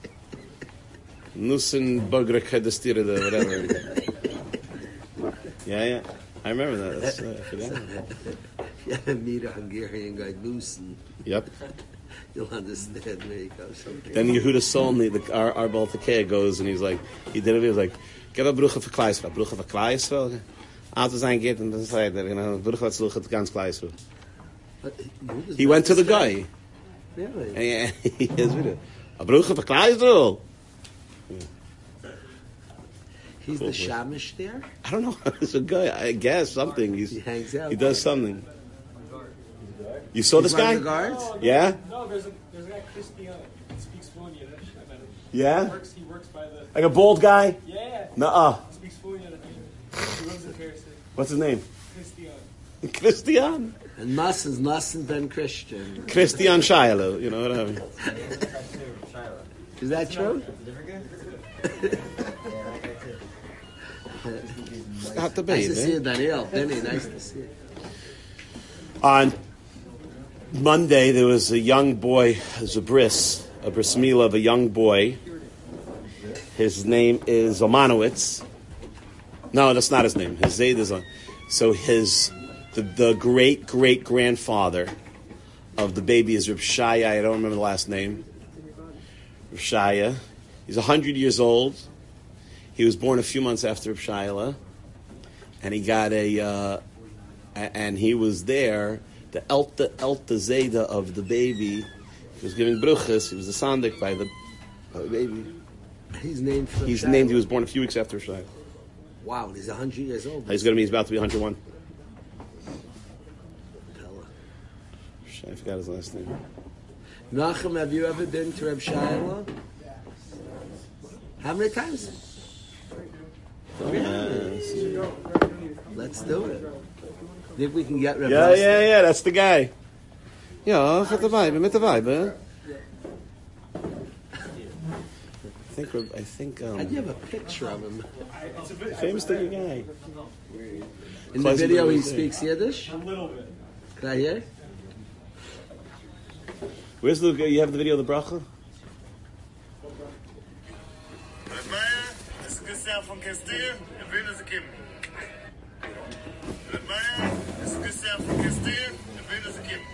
Nusen Bogrek Hedestira, whatever. Yeah. I remember that. That's, I forgot. Yeah, meet a Hungarian guy, Nusen. Yep. You'll understand me. Then Yehuda Solny, our Baltakea goes and he did it, he was like, get a Brucha for Kleisra. Brucha for Kleisra? Altijd zijn get and then say that, Brucha for Sluchat Gans Kleisra. He went to the guy. Really? Yeah, he has video. A Brucha for Kleisra? He's the shamish there? I don't know. It's a guy, I guess, something. He hangs out. He does something. You saw this guy? One of the guards? Yeah? No, there's a guy, Christian. He speaks fluent Yiddish. I met him. Yeah? He works by the... Like a bald guy? Yeah. Nuh-uh. He speaks fluent Yiddish. He lives in Paris. What's his name? Christian. And Nassen Ben Christian. Christian Shiloh, you know what I mean? Is that true? Got the Nice baby. to see you, Daniel. Benny, nice to see you. On Monday, there was a young boy, a bris milah of a young boy. His name is Omanowitz. No, that's not his name. His Zayd is on. So the great grandfather of the baby is Reb Shaya. I don't remember the last name. Reb Shaya. He's 100 years old. He was born a few months after Reb Shaya, and he got and he was there. The Elta Zayda of the baby. He was giving bruchas. He was the sandik by the baby. He's named for He's named. He was born a few weeks after Reb Shaya. Wow, he's 100 years old. He's about to be 101. I forgot his last name. Nachum, have you ever been to Reb Shaya? How many times? Let's do it. Think we can get Reb Shaya? Yeah, that's the guy. Yeah, met the vibe. I think. How'd you have a picture of him? Famous looking guy. In the video, he speaks Yiddish? A little bit. Can I hear? Where's the? You have the video of the bracha? Das ist Christian von Kestir, will es geben. Meier, das ist Christian von Kestir, will es geben.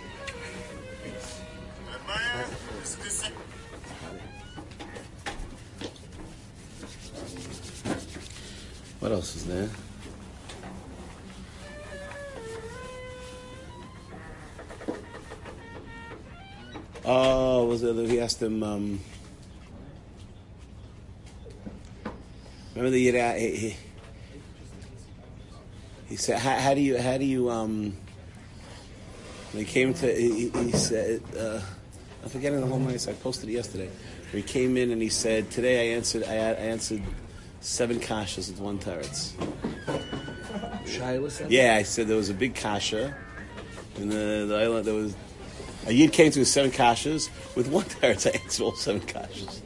Meier, das ist Christian. What else is there? Oh, was it? He asked him. Remember the year he said, "How do you?" When he came to, he said, "I'm forgetting the whole night." So I posted it yesterday. He came in and he said, "Today I answered 7 kashas with 1 teretz." Yeah, I said there was a big kasha in the island. There was a yid came to with 7 kashas with 1 teretz. I answered all 7 kashas.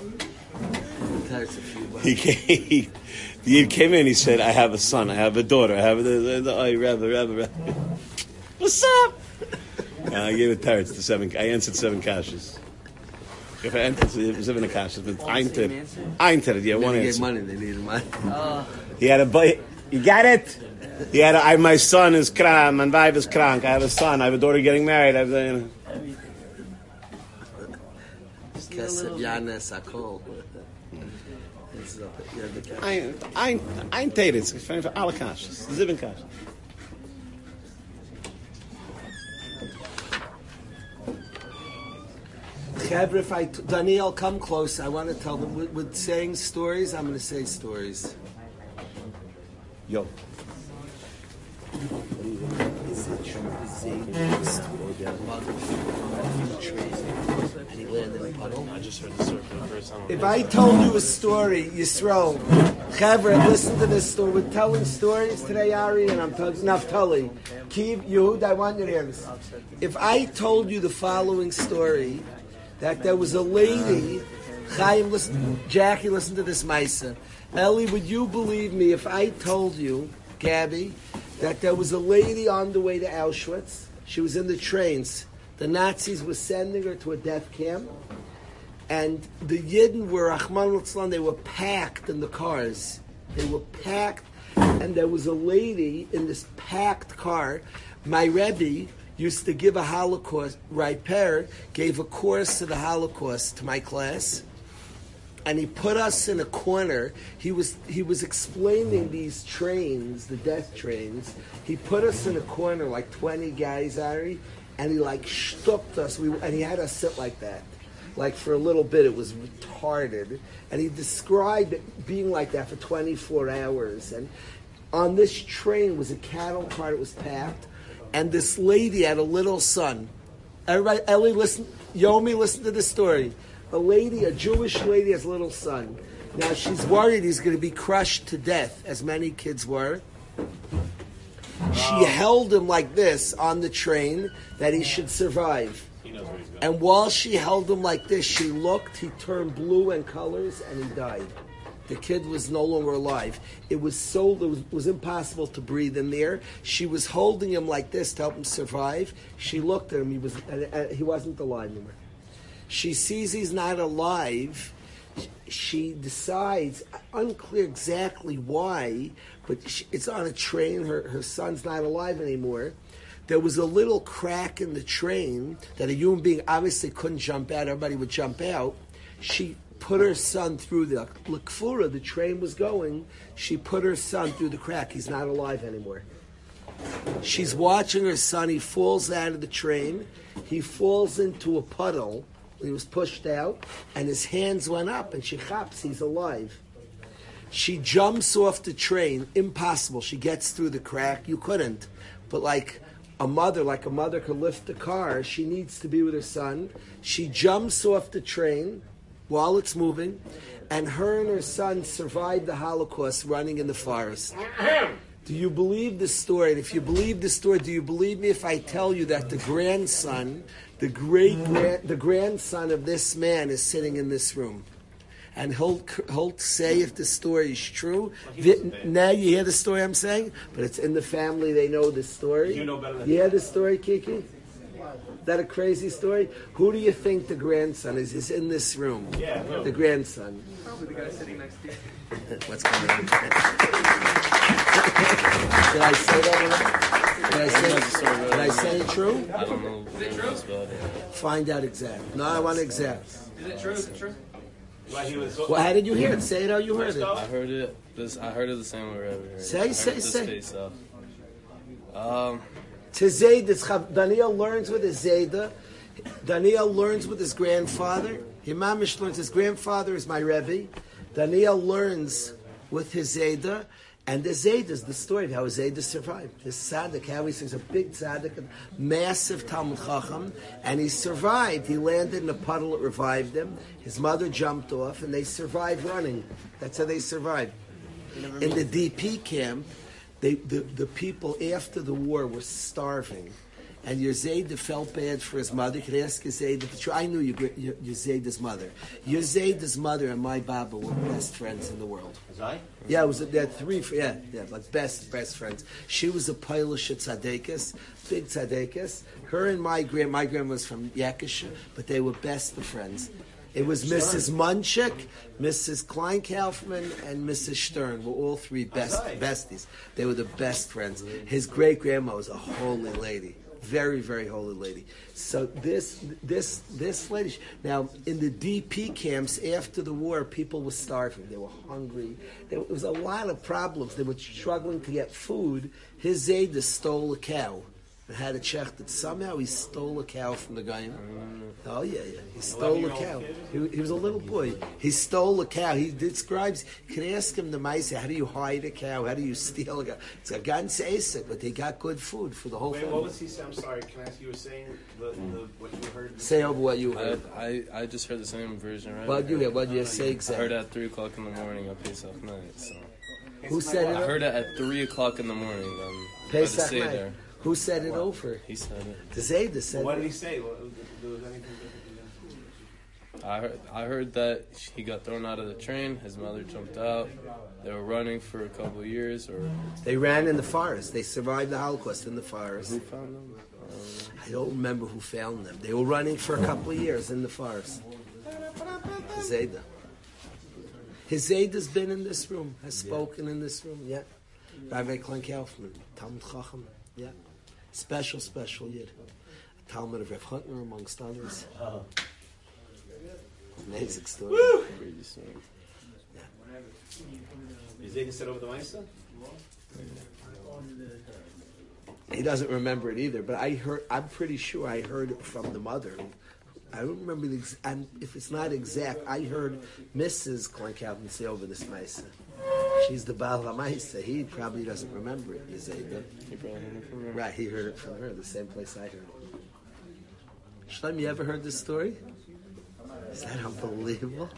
The yid came in. He said, "I have a son. I have a daughter. I have Rebbe. What's up?" I gave it teretz to 7. I answered 7 kashas. If I entered 7 kashas, but I entered. Yeah, one answer. Money. They needed money. He had a boy. You got it. He had. My son is krank. My wife is krank. I have a son. I have a daughter getting married. I have. Ein Teretz. Für alle Kashas. 7 Kashas. If Daniel, come close. I want to tell them with saying stories. I'm going to say stories. Yo. Is it true? And he landed in a puddle. I just heard the story for the first time. If I told you a story, Yisrael, Chevra, listen to this story. We're telling stories today, Ari, and I'm talking Naftali. Kiv, Yehud, I want you to hear this. If I told you the following story, that there was a lady Chaim, listen, Jackie, listen to this Maisa. Ellie, would you believe me if I told you, Gabby, that there was a lady on the way to Auschwitz? She was in the trains. The Nazis were sending her to a death camp. And the Yidden were, Rahman al-Islam, they were packed in the cars. They were packed. And there was a lady in this packed car. My Rebbe used to give a Holocaust, Riper gave a course to the Holocaust to my class. And he put us in a corner. He was explaining these trains, the death trains. He put us in a corner, like 20 guys, Ari, and he like stopped us. And he had us sit like that. Like for a little bit, it was retarded. And he described it being like that for 24 hours. And on this train was a cattle car that was packed. And this lady had a little son. Everybody, Ellie, listen, Yomi, listen to this story. A Jewish lady has a little son. Now she's worried he's going to be crushed to death, as many kids were. She held him like this on the train that he should survive. And while she held him like this, she looked, he turned blue and colors, and he died. The kid was no longer alive. It was impossible to breathe in there. She was holding him like this to help him survive. She looked at him, he wasn't alive anymore. She sees he's not alive. She decides, unclear exactly why, but it's on a train, her son's not alive anymore. There was a little crack in the train that a human being obviously couldn't jump out. Everybody would jump out. She put her son through the L'Kfura, the train was going. She put her son through the crack. He's not alive anymore. She's watching her son. He falls out of the train. He falls into a puddle. He was pushed out, and his hands went up, and she chaps, he's alive. She jumps off the train. Impossible. She gets through the crack. You couldn't. But like a mother could lift the car, she needs to be with her son. She jumps off the train while it's moving, and her and her son survived the Holocaust running in the forest. Do you believe this story? And if you believe this story, do you believe me if I tell you that the grandson, the grandson of this man is sitting in this room? And he'll say if the story is true. Now you hear the story I'm saying? But it's in the family, they know this story. You know better than you hear the story, Kiki? Is that a crazy story? Who do you think the grandson is? Is in this room? Yeah. The grandson. Probably the guy sitting next to you. What's going on? Did I say that? Did I say it true? I don't know. Is it true? Find out exact. No, I want exact. Is it true? Is it true? Well, how did you hear it? Say it how you heard it. I heard it. I heard it the same way wherever. Say. To Zayda, Daniel learns with his Zayda. Daniel learns with his grandfather. Himamish learns his grandfather is my Rebbe. Daniel learns with his Zayda. And the Zayd is the story of how Zayda survived. His tzaddik, how he's a big tzaddik, a massive Talmud Chacham, and he survived. He landed in a puddle, it revived him. His mother jumped off, and they survived running. That's how they survived. In the DP camp, the people after the war were starving. And your Zayda felt bad for his mother. You could ask your Zayda. I knew your Zayda's mother. Your Zayda's mother and my Baba were best friends in the world. Was I? Yeah, it was. They had three. Like best friends. She was a Polish tzaddikus, big tzaddikus. Her and my grandma was from Yakish, but they were best of friends. It was Mrs. Munchik, Mrs. Klein-Kaufman, and Mrs. Stern were all three besties. They were the best friends. His great-grandma was a holy lady. Very, very holy lady. So this lady. Now, in the DP camps after the war, people were starving. They were hungry. There was a lot of problems. They were struggling to get food. His Zayda stole a cow. And had a check that somehow he stole a cow from the guy. Oh yeah. He stole a cow. He was a little boy. He stole a cow. He describes. You can ask him the mice. How do you hide a cow? How do you steal a cow? It's a ganz Asik, but they got good food for the whole family. What was he saying? I'm sorry. Can I ask you? Were saying what you heard? Say over what you heard. I just heard the same version, right? What you hear? What you say exactly? I heard at 3:00 in the morning on Pesach night. So. Who said it? I heard it at 3:00 in the morning. Pesach night. Who said it over? He said it. The Zayda said it. What did he say? There was anything I heard that he got thrown out of the train. His mother jumped out. They were running for a couple of years, or they ran in the forest. They survived the Holocaust in the forest. Who found them? I don't remember who found them. They were running for a couple of years in the forest. Zayda. His Zayda's been in this room, has spoken in this room. Yeah. Rabbi Klein Kaufman, Talmud Chacham. Yeah. Special Yid. A Talmud of Rav Huntner, amongst others. Amazing story. Woo! Is Zayda sit over the Maisa? He doesn't remember it either, but I'm pretty sure I heard it from the mother. I don't remember and if it's not exact, I heard Mrs. Klein say over this Maisa. She's the Baal HaMaisa. He probably doesn't remember it. He probably heard it from her. Right, he heard it from her, the same place I heard it. Shlomo, you ever heard this story? Is that unbelievable?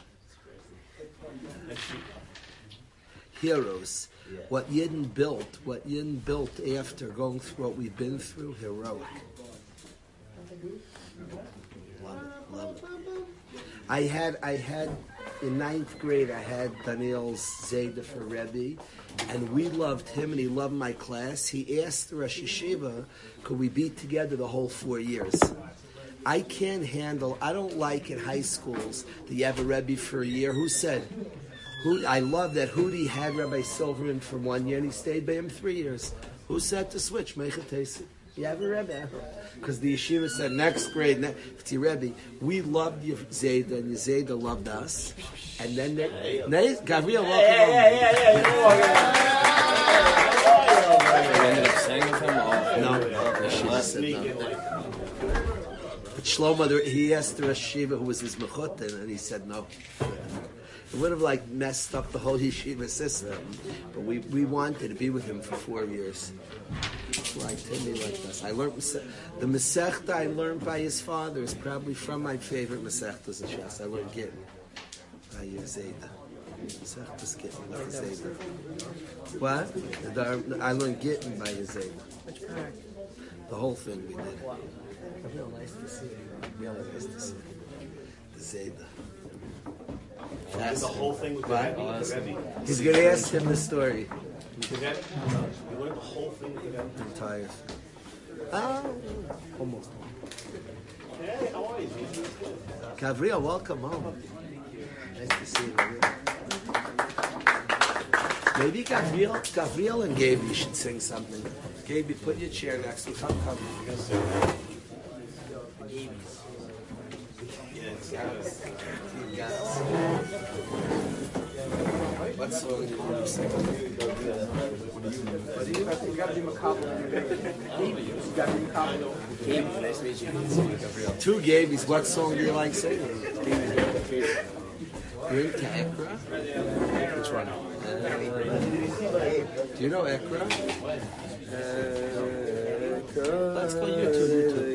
Heroes. What Yidden built after going through what we've been through, heroic. Love it. I had in 9th grade, I had Daniel's Zayda for Rebbe, and we loved him, and he loved my class. He asked the Rosh Yeshiva, could we be together the whole 4 years? I don't like in high schools that you have a Rebbe for a year. Who said? I love that Hudi had Rabbi Silverman for 1 year, and he stayed by him 3 years. Who said to switch? Meichatesi. You have a Rebbe. Because the yeshiva said, next grade, Rebbe, we loved your Zayda, and your Zayda loved us. And then Gabriel, welcome They ended up staying with him? No, said no. But Shlomo, he asked the Rosh Yeshiva who was his mechutin, and he said no. It would have messed up the whole yeshiva system, but we wanted to be with him for 4 years. Like Timmy, like this. I learned the Masechta I learned by his father is probably from my favorite Masechtas in Shas. I learned Gittin by Zayda. Masechtas Gittin by Zayda. What? I learned Gittin by Zayda. The whole thing we did. Real nice to see. Really nice to see. The Zayda. The whole thing with the Rebbe. He's going to ask him the story. You learned the whole thing with the Rebbe. I'm tired. Almost. Hey, how are you? Gabriel, welcome home. Nice to see you. Maybe Gabriel and Gaby should sing something. Gaby, put your chair next to me. Come. What song do you want to sing? You got to be Macabre. You got to be Macabre. Gaby, nice to meet you. Two Gabys. What song do you like singing? You're into Ekra? Which one? Do you know Ekra? Let's go YouTube.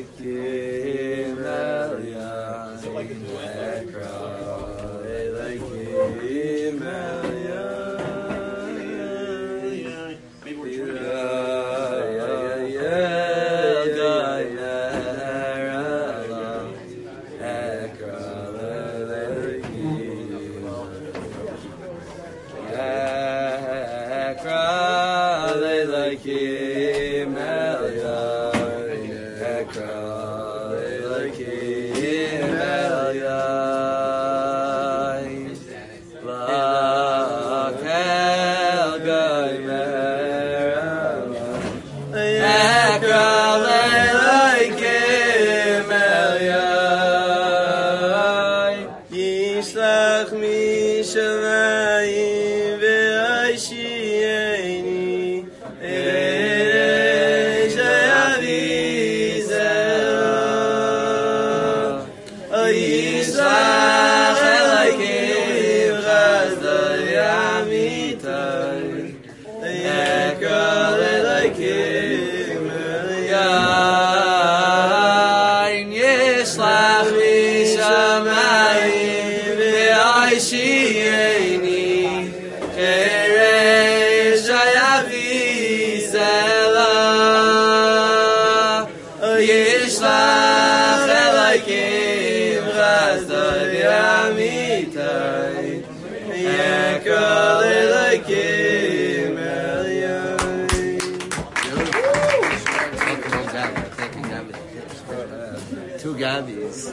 please.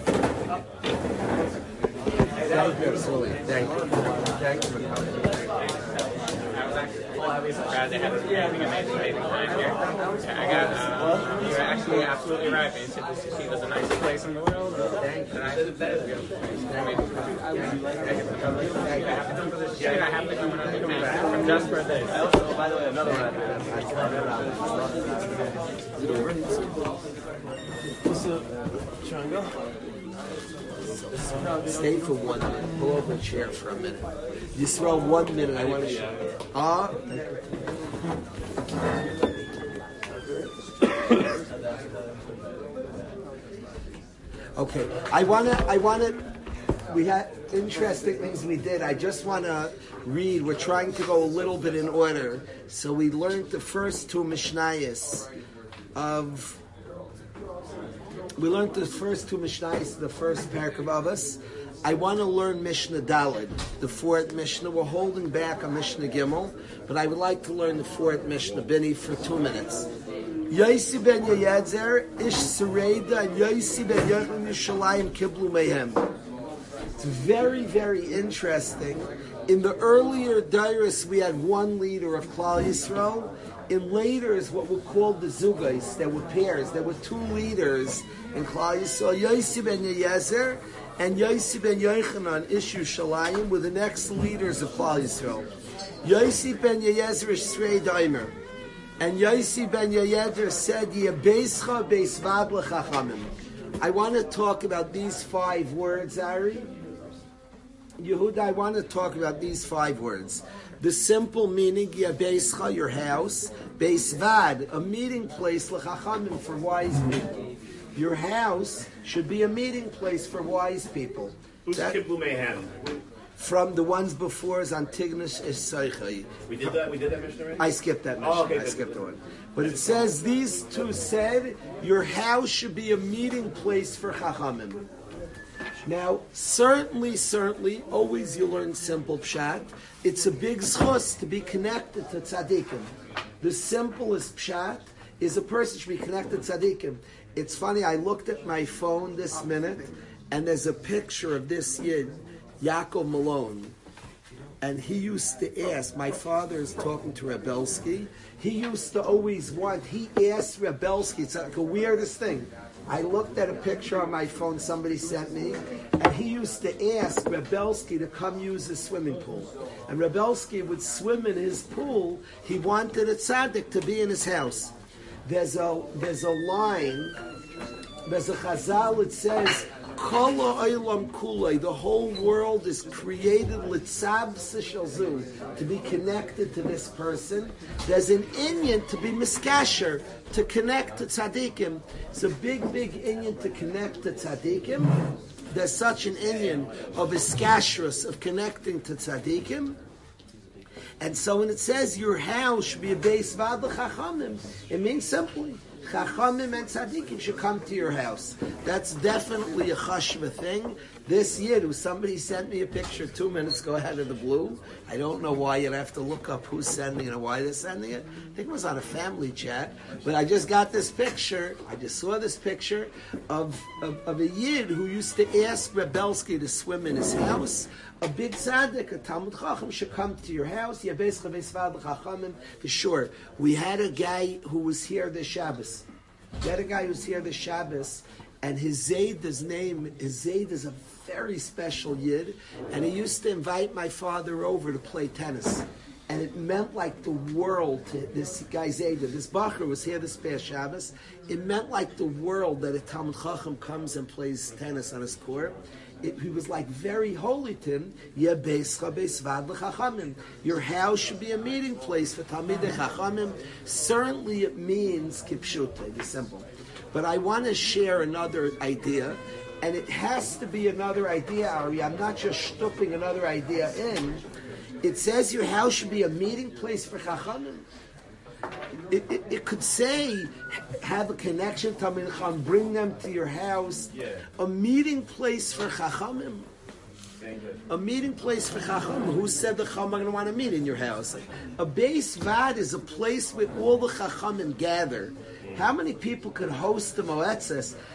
Thank you, absolutely. Thank you. Thank you for coming. Well, at least proud to have you having an amazing time here. I got, you're actually absolutely right. You said this city was the nicest place in the world. Thank you. I have to come and just for this. I also, by the way, another one. Triangle. Stay for 1 minute. Pull over a chair for a minute. Yisrael, 1 minute. I want to show Okay. I want to. We had interesting things we did. I just want to read. We're trying to go a little bit in order. So we learned the first two Mishnayos of. We learned the first two Mishnayos, the first parak of Avos. I want to learn Mishnah Daled, the fourth Mishnah. We're holding back on Mishnah Gimel, but I would like to learn the fourth Mishnah, Bini, for 2 minutes. Yosi ben Yeyadzer, Ish Sereida, and Yosi ben Yochim Yishalayim Kiblu Mehem. It's very, very interesting. In the earlier Dairis, we had one leader of Klal Yisrael. In later is what were called the Zugais. There were pairs. There were 2 leaders in Klal Yisrael. Yosi ben Yezer and Yosi ben Yochanan Ishu Shalayim were the next leaders of Klal Yisrael. Yosi ben Yezer is Srei Daimer. And Yosi ben Yezer said, Yebeischa beisvad l'chachamim. I want to talk about these 5 words, Ari. Yehuda, I want to talk about these 5 words. The simple meaning, Yebeischa, your house. Beisvad, a meeting place, l'chachamim, for wise people. Your house should be a meeting place for wise people. Who's Kiblu Mehem? From the ones before is Antigonus Esaichai. We did that Mishnah already? I skipped that Mishnah. Oh, okay, I skipped the one. But it says, these 2 said, your house should be a meeting place for Chachamim. Now, certainly, always you learn simple pshat. It's a big zchus to be connected to tzaddikim. The simplest pshat is a person should be connected to tzaddikim. It's funny, I looked at my phone this minute, and there's a picture of this Yid, Yaakov Malone. And he used to ask, my father is talking to Rebelsky, he used to always want, he asked Rebelsky, it's like the weirdest thing. I looked at a picture on my phone somebody sent me, and he used to ask Rebelsky to come use his swimming pool. And Rebelsky would swim in his pool. He wanted a tzaddik to be in his house. There's a line, there's a chazal, it says, Kol ha'olam kulei, the whole world is created litzab sishalzu, to be connected to this person. There's an inyan to be miskasher, to connect to tzaddikim. It's a big inyan to connect to tzaddikim. There's such an inyan of iskashrus, of connecting to tzaddikim. And so when it says your house should be a base vad l'chachamim, it means simply Chachamim and tzaddikim should come to your house. That's definitely a chashva thing. This Yid, who somebody sent me a picture 2 minutes ago out of the blue. I don't know why. You'd have to look up who's sending it and why they're sending it. I think it was on a family chat. But I just got this picture. I just saw this picture of a Yid who used to ask Rebelsky to swim in his house. A big tzaddik, a Talmud Chacham, should come to your house. For sure. We had a guy who was here this Shabbos. And his Zayd is a very special Yid, and he used to invite my father over to play tennis. And it meant like the world to this guy Zayd. This Bacher was here this past Shabbos. It meant like the world that a Talmud Chacham comes and plays tennis on his court. He was like very holy to him. Your house should be a meeting place for Talmidei Chachamim. Certainly it means kipshuta, it's simple. But I want to share another idea, and it has to be another idea, Ari. I'm not just stopping another idea in. It says your house should be a meeting place for Chachamim. It could say, have a connection to Talmidei Chacham, bring them to your house. Yeah. A meeting place for Chachamim. A meeting place for Chachamim. Who said the Chacham are going to want to meet in your house? A Beis Vad is a place where all the Chachamim gather. How many people could host the Moetzes?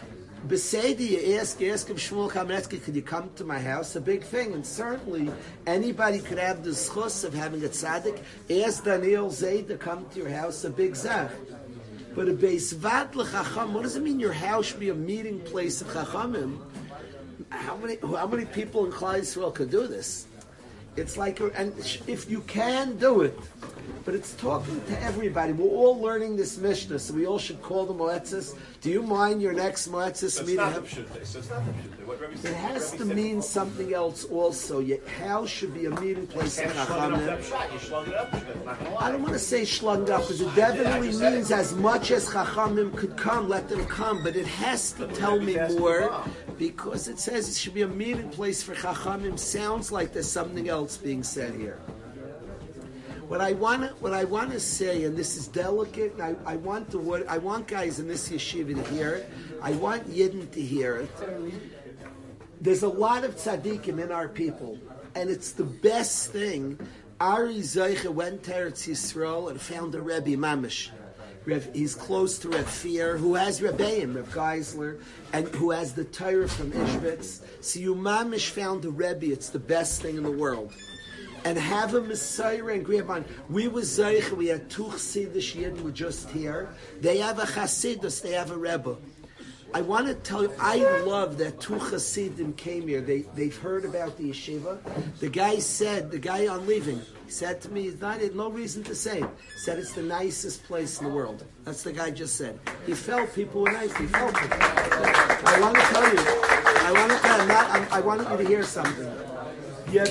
Besedi, you ask him, Shmuel Kamenetsky, could you come to my house? A big thing, and certainly anybody could have the schus of having a tzaddik. Ask Daniel Zayd to come to your house, a big zach. But a beis vad l'chacham, what does it mean your house should be a meeting place of chachamim? How many people in Klal Yisrael could do this? It's like, and if you can do it, but it's talking to everybody. We're all learning this Mishnah, so we all should call the Moetzes. Do you mind your next Moetzes meeting? It has to mean something else also. Your house should be a meeting place of Chachamim. I don't want to say shlung up, because it definitely means as much as Chachamim could come, let them come, but it has to tell me more, because it says it should be a meeting place for Chachamim. Sounds like there's something else being said here. What I want to say, and this is delicate, and I want guys in this yeshiva to hear it. I want Yidden to hear it. There's a lot of tzaddikim in our people, and it's the best thing. Ari Zeicha went to Eretz Yisrael and found a Rebbe Mamish. He's close to Reb Fear, who has Rebbeim, Reb Geisler, and who has the Torah from Ishbitz. So you Mamish found a Rebbe. It's the best thing in the world. And have a Messiah and Griyabon. We were Zeich, we had two Chassidish Yidden who were just here. They have a Chassidus, they have a Rebbe. I want to tell you, I love that two Chassidim came here. They've heard about the yeshiva. The guy on leaving, he said to me, he had no reason to say it. He said it's the nicest place in the world. That's the guy just said. He felt people were nice. He felt it. I want to tell you, I want you to hear something. Your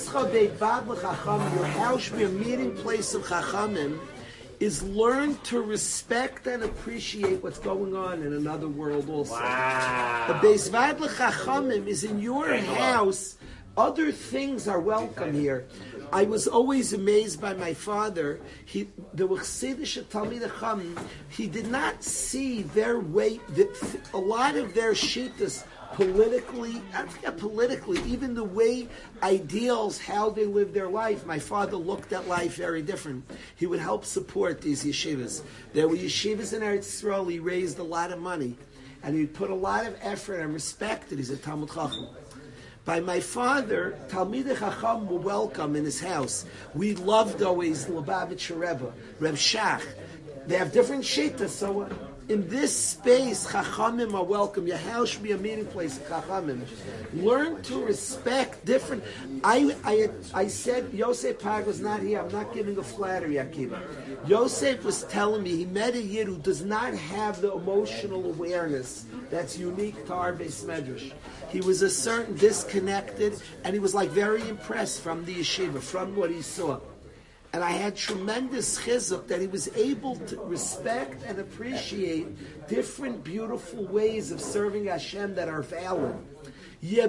house should be a meeting place of Chachamim, is learn to respect and appreciate what's going on in another world also. Wow. The Beis Vad L'Chachamim is in your house. Other things are welcome here. I was always amazed by my father. The Chassidish Talmidei Chacham, he did not see their way, a lot of their shittas, politically, even the way ideals, how they live their life. My father looked at life very different. He would help support these yeshivas. There were yeshivas in Eretz Yisrael. He raised a lot of money, and he put a lot of effort and respected. He's a Talmud Chacham. By my father, Talmidei Chacham were welcome in his house. We loved always Lubavitcher Rebbe, Reb Shach. They have different shittas, so in this space, Chachamim are welcome. Your house should be a meeting place of Chachamim. Learn to respect different. I said Yosef Pag was not here. I'm not giving a flattery, Akiva. Yosef was telling me he met a Yid who does not have the emotional awareness that's unique to our Beis Medrash. He was a certain disconnected, and he was like very impressed from the yeshiva, from what he saw. And I had tremendous chizuk that he was able to respect and appreciate different beautiful ways of serving Hashem that are valid. Here,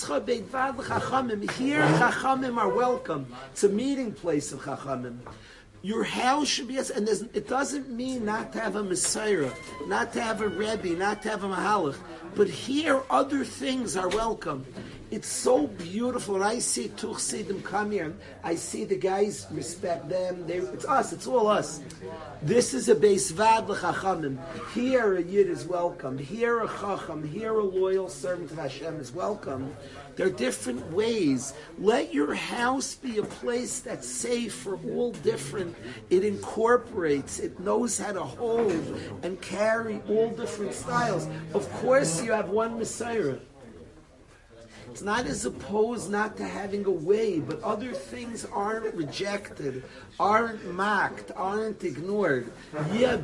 Chachamim are welcome. It's a meeting place of Chachamim. Your house should be, and it doesn't mean not to have a Messiah, not to have a Rebbe, not to have a Mahalach, but here other things are welcome. It's so beautiful. And I see two Chassidim come here, and I see the guys respect them. It's us. It's all us. This is a Beis Vad L'Chachamim. Here a Yid is welcome. Here a Chacham. Here a loyal servant of Hashem is welcome. There are different ways. Let your house be a place that's safe for all different. It incorporates. It knows how to hold and carry all different styles. Of course, you have one Messiah. It's not as opposed not to having a way, but other things aren't rejected, aren't mocked, aren't ignored. Your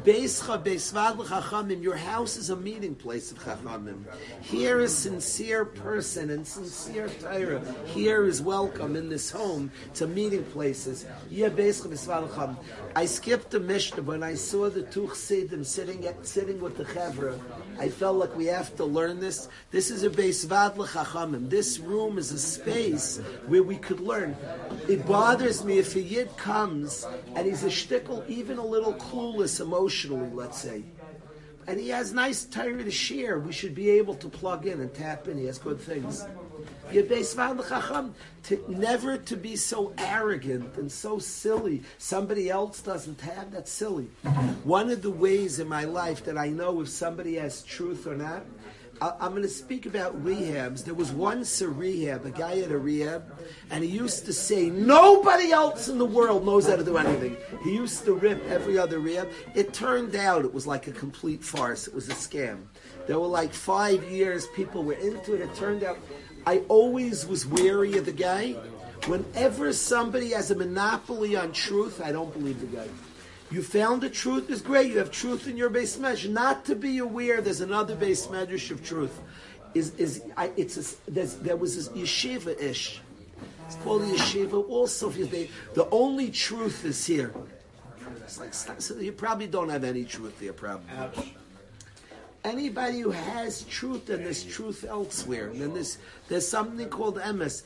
house is a meeting place of Chachamim. Here a sincere person and sincere Torah. Here is welcome in this home. It's a meeting places. I skipped the Mishnah when I saw the two Chassidim sitting with the Chevra. I felt like we have to learn this. This is a Beis Vad L'Chachamim. This room is a space where we could learn. It bothers me if a Yid comes and he's a shtickle, even a little clueless emotionally, let's say, and he has nice Torah to share. We should be able to plug in and tap in. He has good things. Never to be so arrogant and so silly. Somebody else doesn't have, that's silly. One of the ways in my life that I know if somebody has truth or not, I'm going to speak about rehabs. There was once a rehab, a guy at a rehab, and he used to say, nobody else in the world knows how to do anything. He used to rip every other rehab. It turned out it was like a complete farce. It was a scam. There were like 5 years, people were into it. It turned out, I always was wary of the guy. Whenever somebody has a monopoly on truth, I don't believe the guy. You found the truth is great. You have truth in your base medrash. Not to be aware there's another base medrash of truth. There was this yeshiva ish. It's called the yeshiva. Also, the only truth is here. It's like so you probably don't have any truth there. Probably. Ouch. Anybody who has truth, and there's truth elsewhere. And then there's something called emes.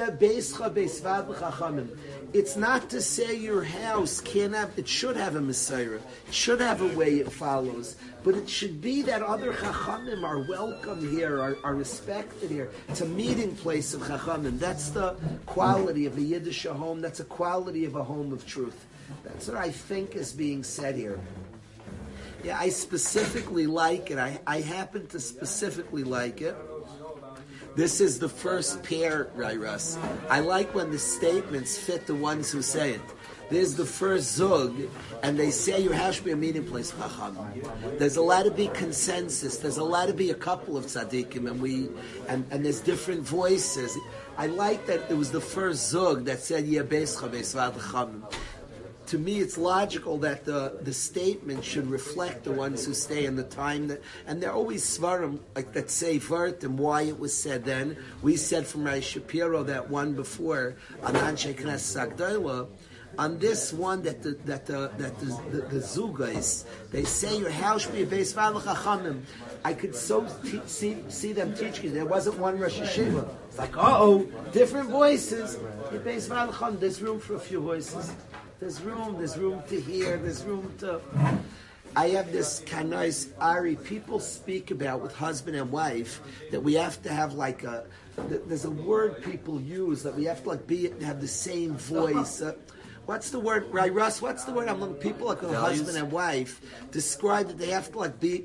It's not to say your house can't have, it should have a Messiah. It should have a way it follows. But it should be that other Chachamim are welcome here, are respected here. It's a meeting place of Chachamim. That's the quality of a Yiddish home. That's a quality of a home of truth. That's what I think is being said here. Yeah, I specifically like it. I happen to specifically like it. This is the first pair, Russ. I like when the statements fit the ones who say it. There's the first zug, and they say your house should be a meeting place, Chacham. There's allowed to be consensus. There's allowed to be a couple of tzaddikim, and there's different voices. I like that it was the first zug that said Yeh Beischa Beisvad Chachamim. To me, it's logical that the statement should reflect the ones who stay in the time that, and they're always svarim like that say vert and why it was said then. We said from Rai Shapiro that one before on Anshe Knesset Sagdola. On this one that the zugais, they say your house should be a base chachamim. I could see them teaching. There wasn't one Rosh Hashiva. It's like different voices. Your base chachamim. There's room for a few voices. There's room to hear, there's room to... I have this kanais Ari, people speak about with husband and wife, that we have to have like there's a word people use, that we have to have the same voice. What's the word, right, Russ? What's the word? People like a husband and wife describe that they have to be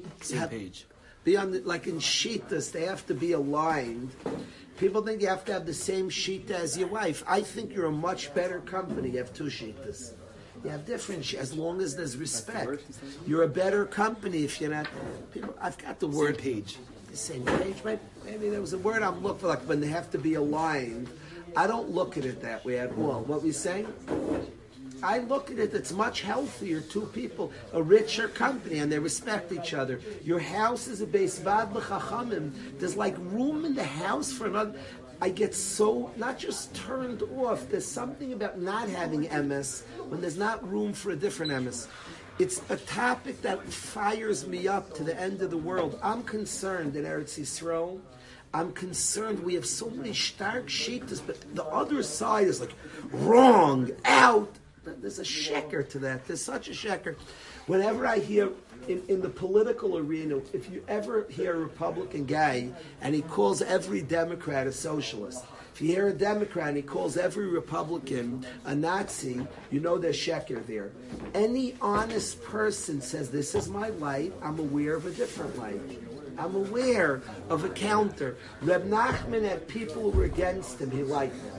on in shitas, they have to be aligned. People think you have to have the same shita as your wife. I think you're a much better company. You have two shitas. You have different as long as there's respect. You're a better company if you're not. People, I've got the word page. The same page, right? Maybe there was a word I'm looking for, like when they have to be aligned. I don't look at it that way at all. What we saying? I look at it, it's much healthier, two people, a richer company, and they respect each other. Your house is a base vad l'chachamim. There's like room in the house for another. I get so, not just turned off, there's something about not having emes when there's not room for a different emes. It's a topic that fires me up to the end of the world. I'm concerned in Eretz Yisrael. I'm concerned we have so many stark shitas, but the other side is like, wrong, out. There's a sheker to that. There's such a sheker. Whenever I hear in the political arena, if you ever hear a Republican guy and he calls every Democrat a socialist, if you hear a Democrat and he calls every Republican a Nazi, you know there's sheker there. Any honest person says, this is my light, I'm aware of a different light. I'm aware of a counter. Reb Nachman had people who were against him, he liked them.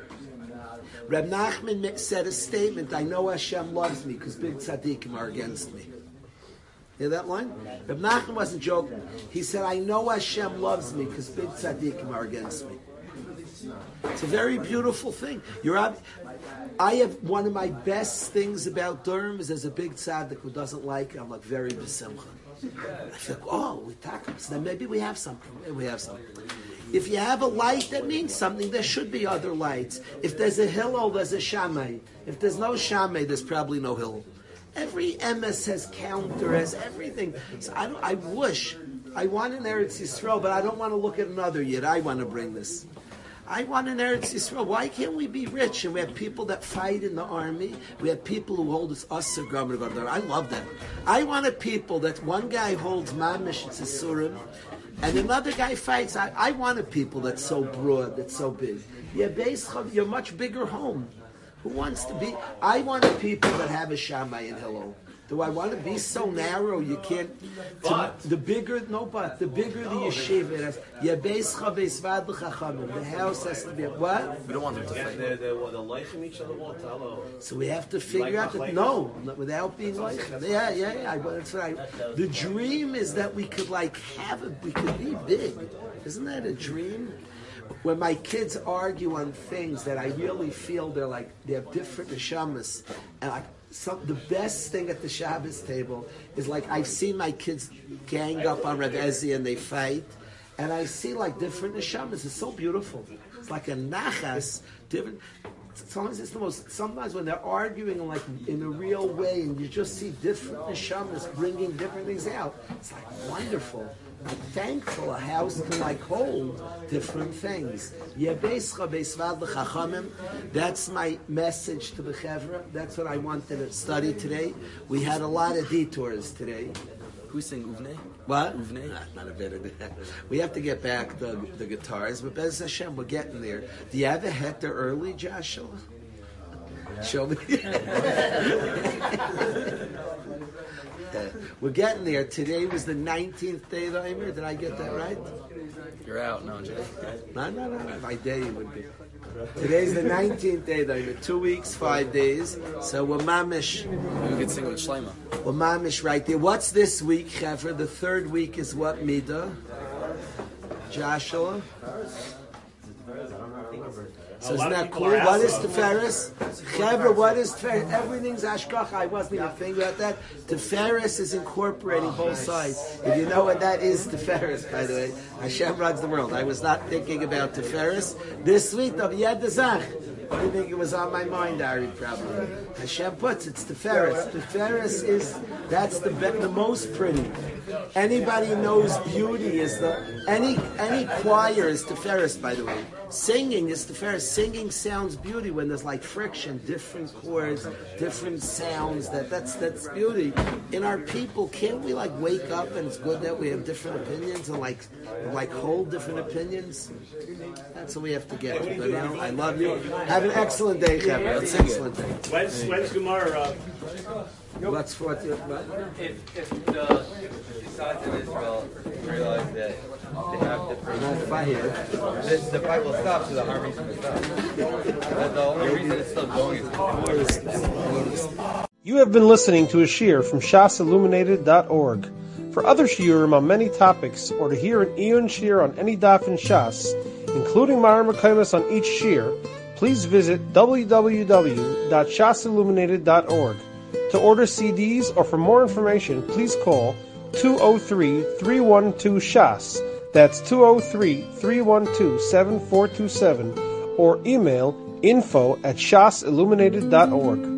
Reb Nachman said a statement, I know Hashem loves me because big tzaddikim are against me. Hear that line? Reb Nachman wasn't joking. He said, I know Hashem loves me because big tzaddikim are against me. It's a very beautiful thing. I have one of my best things about Durham is there's a big tzaddik who doesn't like it. I'm like very besimcha. I feel, we talk. So then maybe we have something. If you have a light, that means something. There should be other lights. If there's a Hillel, there's a Shammai. If there's no Shammai, there's probably no Hillel. Every MS has counter, has everything. So I want an Eretz Yisrael, but I don't want to look at another yet. I want to bring this. I want an Eretz Yisrael. Why can't we be rich? And we have people that fight in the army. We have people who hold us I love that. I want a people that one guy holds Mamish, it's a Surim, and another guy fights. I want a people that's so broad, that's so big. You're much bigger home. Who wants to be? I want a people that have a Shammai and Hillel. Do I want to be so narrow? You can't. The bigger the yeshiva it has. The house has to be what? We don't want them to fight. They're liking each other all the time. So we have to figure out that no, without being like yeah. That's right. The dream is that we could have it. We could be big. Isn't that a dream? When my kids argue on things that I really feel they have different neshamas, and the best thing at the Shabbos table is I've seen my kids gang up on Rav Ezi and they fight, and I see different neshamas. It's so beautiful. It's like a nachas, different. Sometimes it's the most. Sometimes when they're arguing in a real way, and you just see different neshamas bringing different things out, it's wonderful. I'm thankful a house can hold different things. That's my message to the Chevra. That's what I wanted to study today. We had a lot of detours today. Who's saying Uvne? What? Uvne? Not a bit of that. We have to get back the guitars, but Bez Hashem, we're getting there. Do you have a hector early, Joshua? Yeah. Show me. We're getting there. Today was the 19th day of the Omer. Did I get that right? You're out, no, Jay. No. My day would be. Today's the 19th day of the Omer. 2 weeks, 5 days. So we're mamish. We could sing with Shleima. We're mamish right there. What's this week, Chevra? The third week is what, Midah? Joshua? So isn't that cool? What is Tiferes? Chevra, what is Tiferes? Everything's Ashkach. I wasn't even thinking about that. Tiferes is incorporating both sides. If you know what that is, Tiferes, by the way. Hashem runs the world. I was not thinking about Tiferes. This week, of Yad Zach. I didn't think it was on my mind, Ari, probably. Hashem puts it's Tiferes. Tiferes is, that's the most pretty. Anybody knows beauty is any choir is Tiferes, by the way. Singing is Tiferes. Singing sounds beauty when there's friction, different chords, different sounds. That's beauty. In our people, can't we wake up and it's good that we have different opinions and hold different opinions? That's what we have to get. But now, I love you. Have an excellent day, Chevra. Excellent day. When's Gemara? What's what? If the sides in Israel realize that they have different the fight will stop, so the armies will stop. But the only reason it's still going is You have been listening to a shiur from shasilluminated.org. For other shiurim on many topics, or to hear an Iyun shiur on any daf in Shas, including Mara Mekaymas on each shiur, please visit www.shasilluminated.org. To order CDs or for more information, please call 203-312-SHAS. That's 203-312-7427 or email info@shasilluminated.org.